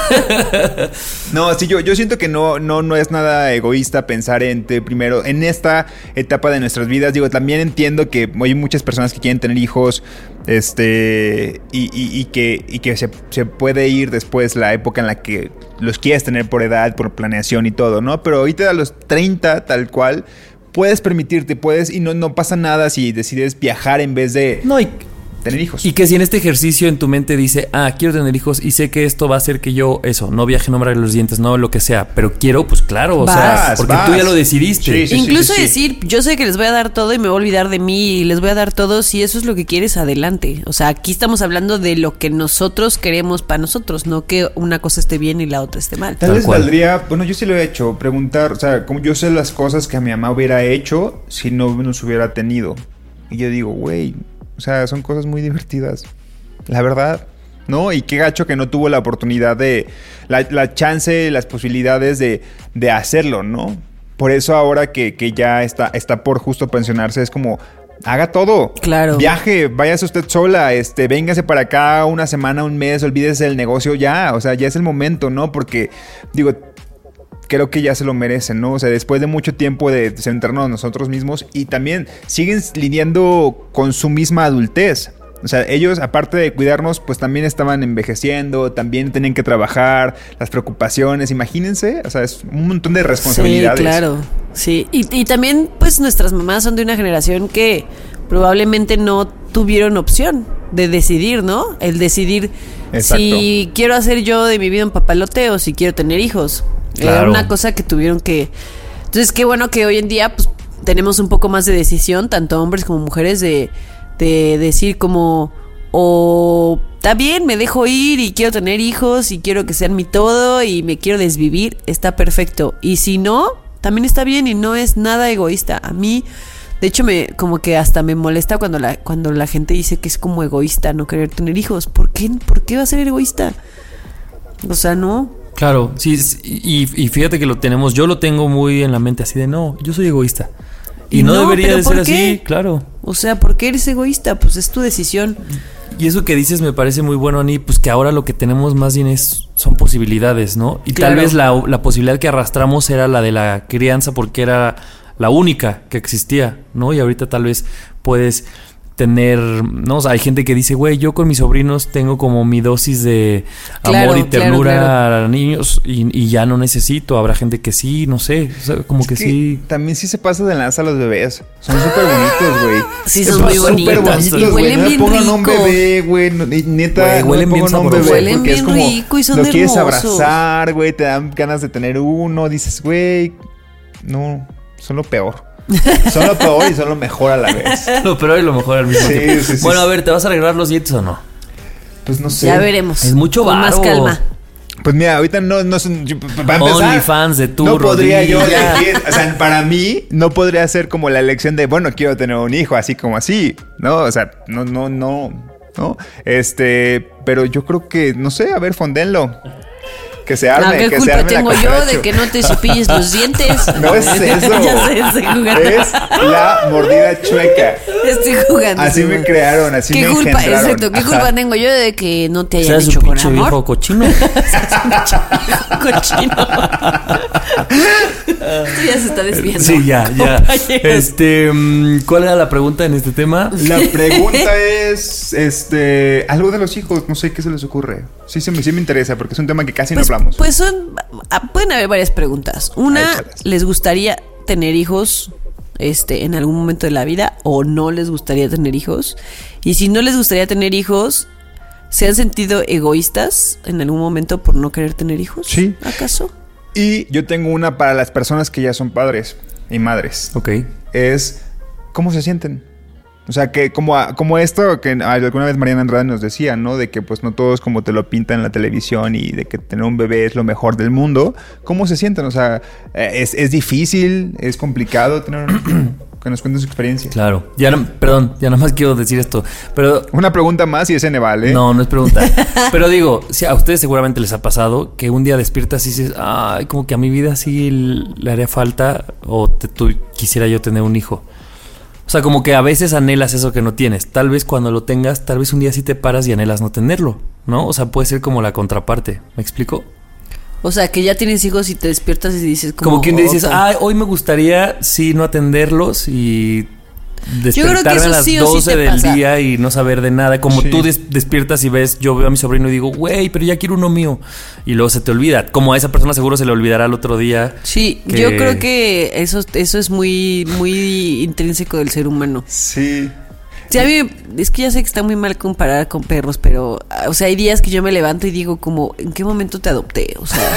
no, sí, yo, yo siento que no, no, no es nada egoísta pensar en te primero, en esta etapa de nuestras vidas. Digo, también entiendo que hay muchas personas que quieren tener hijos, este, y, y, y que, y que se, se puede ir después la época en la que los quieres tener por edad, por planeación y todo, ¿no? Pero ahorita a los treinta, tal cual, puedes permitirte, puedes, y no, no pasa nada si decides viajar en vez de No, y, tener hijos. y que si en este ejercicio en tu mente dice, ah, quiero tener hijos y sé que esto va a hacer que yo, eso, no viaje, no me arregle los dientes, no lo que sea, pero quiero, pues claro, o sea, Vas, porque vas. tú ya lo decidiste. Sí, sí. Incluso sí. decir, yo sé que les voy a dar todo y me voy a olvidar de mí y les voy a dar todo, si eso es lo que quieres, adelante. O sea, aquí estamos hablando de lo que nosotros queremos para nosotros, no que una cosa esté bien y la otra esté mal. Tal Tal vez cual. valdría, bueno, yo sí lo he hecho, preguntar, o sea, como yo sé las cosas que mi mamá hubiera hecho si no nos hubiera tenido. Y yo digo, güey, o sea, son cosas muy divertidas, la verdad, ¿no? Y qué gacho que no tuvo la oportunidad de, la, la chance, las posibilidades de, de hacerlo, ¿no? Por eso ahora que, que ya está, está por justo pensionarse, es como... Haga todo. Claro. Viaje, váyase usted sola, este, véngase para acá una semana, un mes, olvídese del negocio ya. O sea, ya es el momento, ¿no? Porque, digo, creo que ya se lo merecen, ¿no? O sea, después de mucho tiempo de centrarnos en nosotros mismos y también siguen lidiando con su misma adultez. O sea, ellos, aparte de cuidarnos, pues también estaban envejeciendo, también tenían que trabajar, las preocupaciones, imagínense, o sea, es un montón de responsabilidades. Sí, claro, sí. Y, y también, pues, nuestras mamás son de una generación que probablemente no tuvieron opción de decidir, ¿no? El decidir Exacto. si quiero hacer yo de mi vida un papalote o si quiero tener hijos. Claro. Era una cosa que tuvieron que... Entonces, qué bueno que hoy en día, pues, tenemos un poco más de decisión, tanto hombres como mujeres, de... de decir como, o está bien, me dejo ir y quiero tener hijos y quiero que sean mi todo y me quiero desvivir, está perfecto. Y si no, también está bien y no es nada egoísta. A mí, de hecho, me como que hasta me molesta cuando la, cuando la gente dice que es como egoísta no querer tener hijos. ¿Por qué? ¿Por qué va a ser egoísta? O sea, no. Claro, sí, y, y fíjate que lo tenemos, yo lo tengo muy en la mente así de, no, yo soy egoísta. Y, y no, no debería de ser así, claro. O sea, ¿por qué eres egoísta? Pues es tu decisión. Y eso que dices me parece muy bueno, Ani, pues que ahora lo que tenemos más bien es, son posibilidades, ¿no? Y claro. Tal vez la, la posibilidad que arrastramos era la de la crianza porque era la única que existía, ¿no? Y ahorita tal vez puedes tener, ¿no? O sea, hay gente que dice, güey, yo con mis sobrinos tengo como mi dosis de claro, amor y ternura claro, claro. a niños y, y ya no necesito. Habrá gente que sí, no sé, o sea, como es que, que sí. También sí se pasa de lanza a los bebés. Son súper bonitos, güey. Sí, son muy bonitos. bonitos Y huelen no bien pongan rico. Un bebé, güey. No, neta, güey, no huelen me bien pongan un bebé. Huelen porque bien es como, rico y son lo quieres hermosos. abrazar, güey. Te dan ganas de tener uno. Dices, güey, no, son lo peor. Son lo peor y son lo mejor a la vez. Lo peor y lo mejor al mismo sí, tiempo. Sí, sí, bueno, sí. a ver, ¿te vas a arreglar los dientes o no? Pues no sé. Ya veremos. Es mucho Con varo. más calma. Pues mira, ahorita no, no son, yo, para empezar, OnlyFans de tu no podría yo rodilla. elegir, o sea, para mí no podría ser como la elección de, bueno, quiero tener un hijo, así como así, ¿no? O sea, no, no, no, no, este, pero yo creo que, no sé, a ver, fondenlo. Que se arme, no, ¿qué que culpa se arme tengo la yo cooperacha. de que no te cepilles los dientes? No es eso. Ya sé, estoy jugando. Es la mordida chueca. Estoy jugando. Así me crearon, así ¿Qué me culpa, engendraron. exacto, ¿qué Ajá. culpa tengo yo de que no te O hayan sea, hecho su con pinche amor? viejo cochino. Cochino. Esto ya se está desviando. Sí, ya, ya. Compañeros. Este, mm, ¿cuál era la pregunta en este tema? La pregunta es, este, algo de los hijos, no sé qué se les ocurre. Sí, se me, sí me interesa porque es un tema que casi Pues, no hablamos. pues son, ah, pueden haber varias preguntas. Una, Échalas. ¿les gustaría tener hijos este, en algún momento de la vida o no les gustaría tener hijos? Y si no les gustaría tener hijos, ¿se han sentido egoístas en algún momento por no querer tener hijos? Sí. ¿Acaso? Y yo tengo una para las personas que ya son padres y madres. Ok. Es, ¿cómo se sienten? O sea, que como, como esto que alguna vez Mariana Andrade nos decía, ¿no? De que pues no todo es como te lo pintan en la televisión y de que tener un bebé es lo mejor del mundo. ¿Cómo se sienten? O sea, ¿es, es difícil? ¿Es complicado tener un... que nos cuenten su experiencia? Claro. Ya no, perdón, ya nada más quiero decir esto. Pero Una pregunta más y ese ne vale. no, no es pregunta. Pero digo, si a ustedes seguramente les ha pasado que un día despiertas y dices, ay, como que a mi vida sí le haría falta o te, tú, quisiera yo tener un hijo. O sea, como que a veces anhelas eso que no tienes. Tal vez cuando lo tengas, tal vez un día sí te paras y anhelas no tenerlo, ¿no? O sea, puede ser como la contraparte. ¿Me explico? O sea, que ya tienes hijos y te despiertas y dices como... Como que un día dices, "Ota". ah, hoy me gustaría sí no atenderlos y Yo creo que despertarme eso a las sí o sí doce te del pasa. día y no saber de nada. Como Sí. tú des- despiertas y ves, yo veo a mi sobrino y digo, güey, pero ya quiero uno mío. Y luego se te olvida. Como a esa persona seguro se le olvidará el otro día. Sí, que- yo creo que eso, eso es muy, muy intrínseco del ser humano. Sí. Sí, a mí es que ya sé que está muy mal comparar con perros, pero, o sea, hay días que yo me levanto y digo como, ¿en qué momento te adopté? O sea,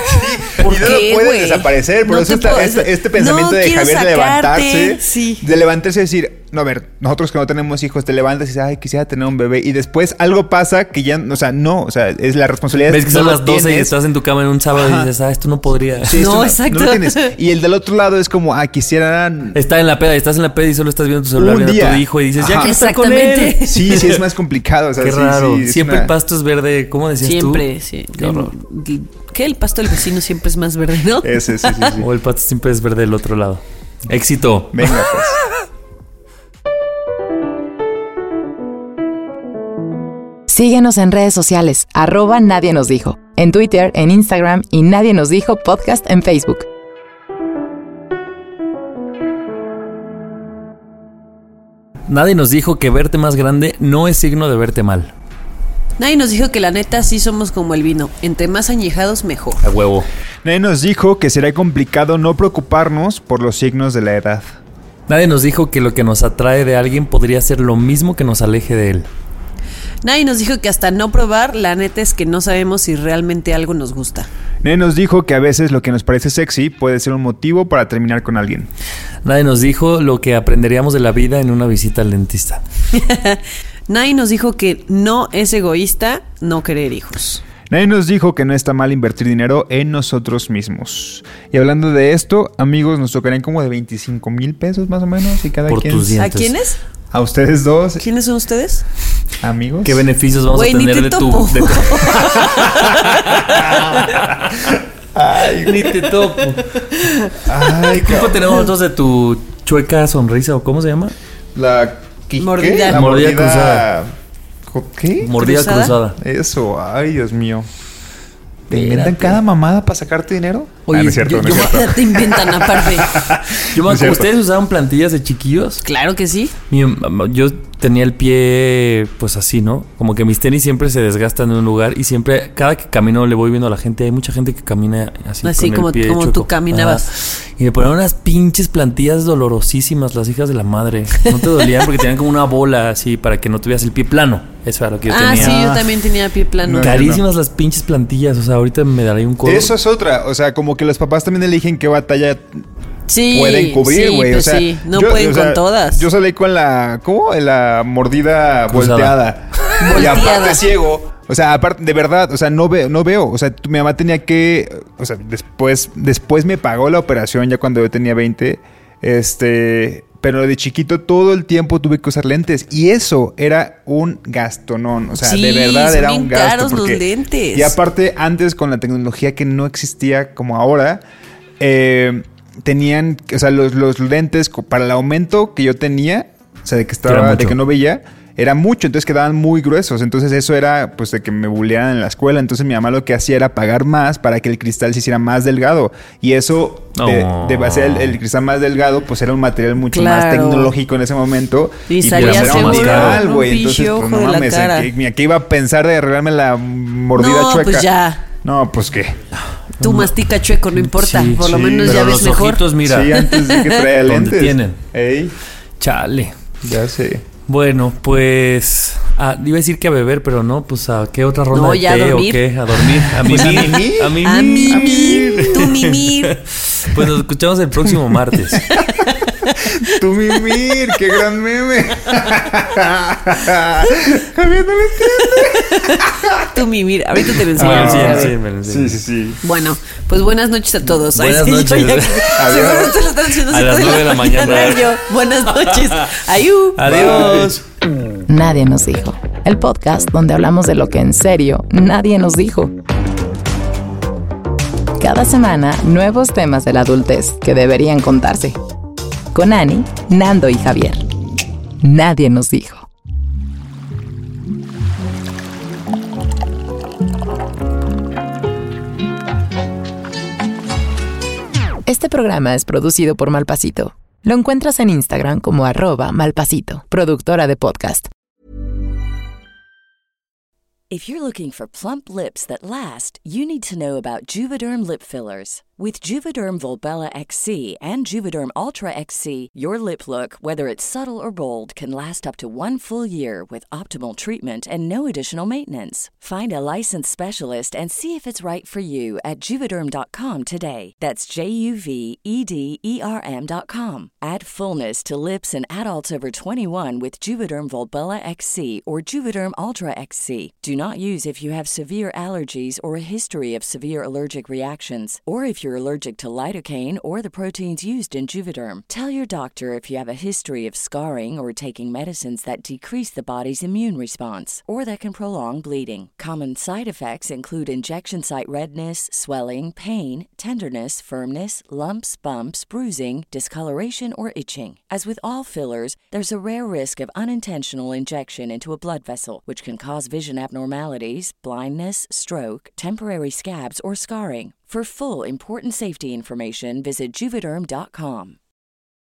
¿por y no qué, lo puedes güey? desaparecer. Por No eso te está puedo- este, este pensamiento No de quiero Javier de sacarte, levantarse. sí. De levantarse y decir, no, a ver, nosotros que no tenemos hijos, te levantas y dices, ay, quisiera tener un bebé. Y después algo pasa que ya, o sea, no, o sea, es la responsabilidad. Ves que no son lo las doce y tienes. estás en tu cama en un sábado Ajá. y dices, ah, esto no podría. Sí, No, esto exacto. lo tienes. Y el del otro lado es como, ah, quisiera. Está en la peda, estás en la peda y solo estás viendo tu celular, Un viendo a día. tu hijo y dices, ya Ajá. quiero estar con él. Exactamente. Sí, sí, es más complicado. O sea, Qué sí, raro. sí, es Siempre una- el pasto es verde. ¿Cómo decías Siempre, tú? sí. Qué horror. ¿Qué? El pasto del vecino siempre es más verde, ¿no? Ese, sí, sí, sí. O el pasto siempre es verde del otro lado. Éxito. Venga, pues. Síguenos en redes sociales, arroba Nadie Nos Dijo, en Twitter, en Instagram y Nadie Nos Dijo Podcast en Facebook. Nadie nos dijo que verte más grande no es signo de verte mal. Nadie nos dijo que la neta sí somos como el vino. Entre más añejados, mejor. A huevo. Nadie nos dijo que será complicado no preocuparnos por los signos de la edad. Nadie nos dijo que lo que nos atrae de alguien podría ser lo mismo que nos aleje de él. Nadie nos dijo que hasta no probar, la neta es que no sabemos si realmente algo nos gusta. Nadie nos dijo que a veces lo que nos parece sexy puede ser un motivo para terminar con alguien. Nadie nos dijo lo que aprenderíamos de la vida en una visita al dentista. Nadie nos dijo que no es egoísta no querer hijos. Nadie nos dijo que no está mal invertir dinero en nosotros mismos. Y hablando de esto, amigos, nos tocarían como de veinticinco mil pesos más o menos. Y cada Por quien... tus dientes. ¿A quiénes? A ustedes dos. ¿Quiénes son ustedes? Amigos. ¿Qué beneficios vamos Güey, a ni tener te de tu... topo. De tu... Ay, ni te topo. Ay, ¿Qué culpa tenemos nosotros de tu chueca sonrisa o cómo se llama? La... ¿qué? Mordida. La Mordida mordida cruzada. ¿Qué? Mordida ¿Cruzada? cruzada. Eso, ay, Dios mío. ¿Te Espérate. inventan cada mamada para sacarte dinero? Oye, Ah, no es cierto, yo- no es yo- cierto. Ya te inventan aparte. Yo me No es acuerdo, cierto. ¿ustedes usaban plantillas de chiquillos? Claro que sí. Mi mamá- yo tenía el pie pues así, ¿no? Como que mis tenis siempre se desgastan en un lugar y siempre, cada que camino le voy viendo a la gente. Hay mucha gente que camina así, Así con como- el pie como chueco. tú caminabas. Ajá. Y me ponían unas pinches plantillas dolorosísimas, las hijas de la madre. No te dolían porque tenían como una bola así para que no tuvieras el pie plano. Eso era lo que yo Ah, tenía. sí, yo también tenía pie plano. No, Carísimas las pinches plantillas. O sea, ahorita me daré un codo. Eso es otra. O sea, como que los papás también eligen qué batalla Sí, pueden cubrir, sí, güey. pues o sea, sí, no yo- pueden o sea, con todas. Yo salí con la. ¿Cómo? La mordida Cruzada. volteada. Y Volteada. aparte ciego. O sea, aparte, de verdad, o sea, no veo, no veo. O sea, tu- mi mamá tenía que. O sea, después, después me pagó la operación ya cuando yo tenía veinte. Este. Pero de chiquito todo el tiempo tuve que usar lentes. Y eso era un gastonón. O sea, Sí, de verdad son era bien un gasto. caros los porque- lentes. Y aparte, antes con la tecnología que no existía como ahora, eh, tenían, o sea, los, los lentes co- para el aumento que yo tenía, o sea, de que Era estaba, mucho. de que no veía, era mucho, entonces quedaban muy gruesos. Entonces eso era, pues, de que me bullearan en la escuela. Entonces mi mamá lo que hacía era pagar más para que el cristal se hiciera más delgado. Y eso, de, Oh. de hacer el, el cristal más delgado, pues era un material mucho más Claro. tecnológico en ese momento. Y pues, salía era un seguro dineral, un güey. pinche Entonces, pues, ojo no de la mames, cara. ¿a qué- ¿a qué iba a pensar de arreglarme la mordida No, chueca? pues ya. No, pues qué. Tú mastica chueco, no importa. Sí, Por lo sí, menos Pero ya ves los mejor. ojitos, mira. Sí, antes de que traía ¿Dónde lentes. tienen? Ey, Chale. ya sé. Bueno, pues... Ah, iba a decir que a beber, pero no, pues a qué otra ronda No, de ya a té dormir. o qué, a dormir, a Pues a mimir, mimir. a mimir, A mimir, tú mimir. Pues nos escuchamos el próximo martes. Tú mimir, qué gran meme. Javier, no lo entiende. Tú mimir. Ahorita te lo Ah, enseño. sí, a ver. sí, me lo enseño. Sí, sí, sí. Bueno, pues buenas noches a todos. Ay, Buenas sí, yo noches. ya- Adiós. Seguro ustedes lo están haciendo A siete las nueve de la mañana. Yo, buenas noches. Ayú. Adiós. Nadie nos dijo. El podcast donde hablamos de lo que en serio nadie nos dijo. Cada semana, nuevos temas de la adultez que deberían contarse. Con Ani, Nando y Javier. Nadie nos dijo. Este programa es producido por Malpasito. Lo encuentras en Instagram como arroba Malpasito, productora de podcast. If you're looking for plump lips that last, you need to know about Juvederm lip fillers. With Juvederm Volbella X C and Juvederm Ultra X C, your lip look, whether it's subtle or bold, can last up to one full year with optimal treatment and no additional maintenance. Find a licensed specialist and see if it's right for you at juvederm dot com today. That's J U V E D E R M dot com. Add fullness to lips in adults over twenty-one with Juvederm Volbella X C or Juvederm Ultra X C. Do not use if you have severe allergies or a history of severe allergic reactions, or if you're allergic to lidocaine or the proteins used in Juvederm. Tell your doctor if you have a history of scarring or taking medicines that decrease the body's immune response or that can prolong bleeding. Common side effects include injection site redness, swelling, pain, tenderness, firmness, lumps, bumps, bruising, discoloration, or itching. As with all fillers, there's a rare risk of unintentional injection into a blood vessel, which can cause vision abnormalities, blindness, stroke, temporary scabs, or scarring. For full important safety information, visit juvederm dot com.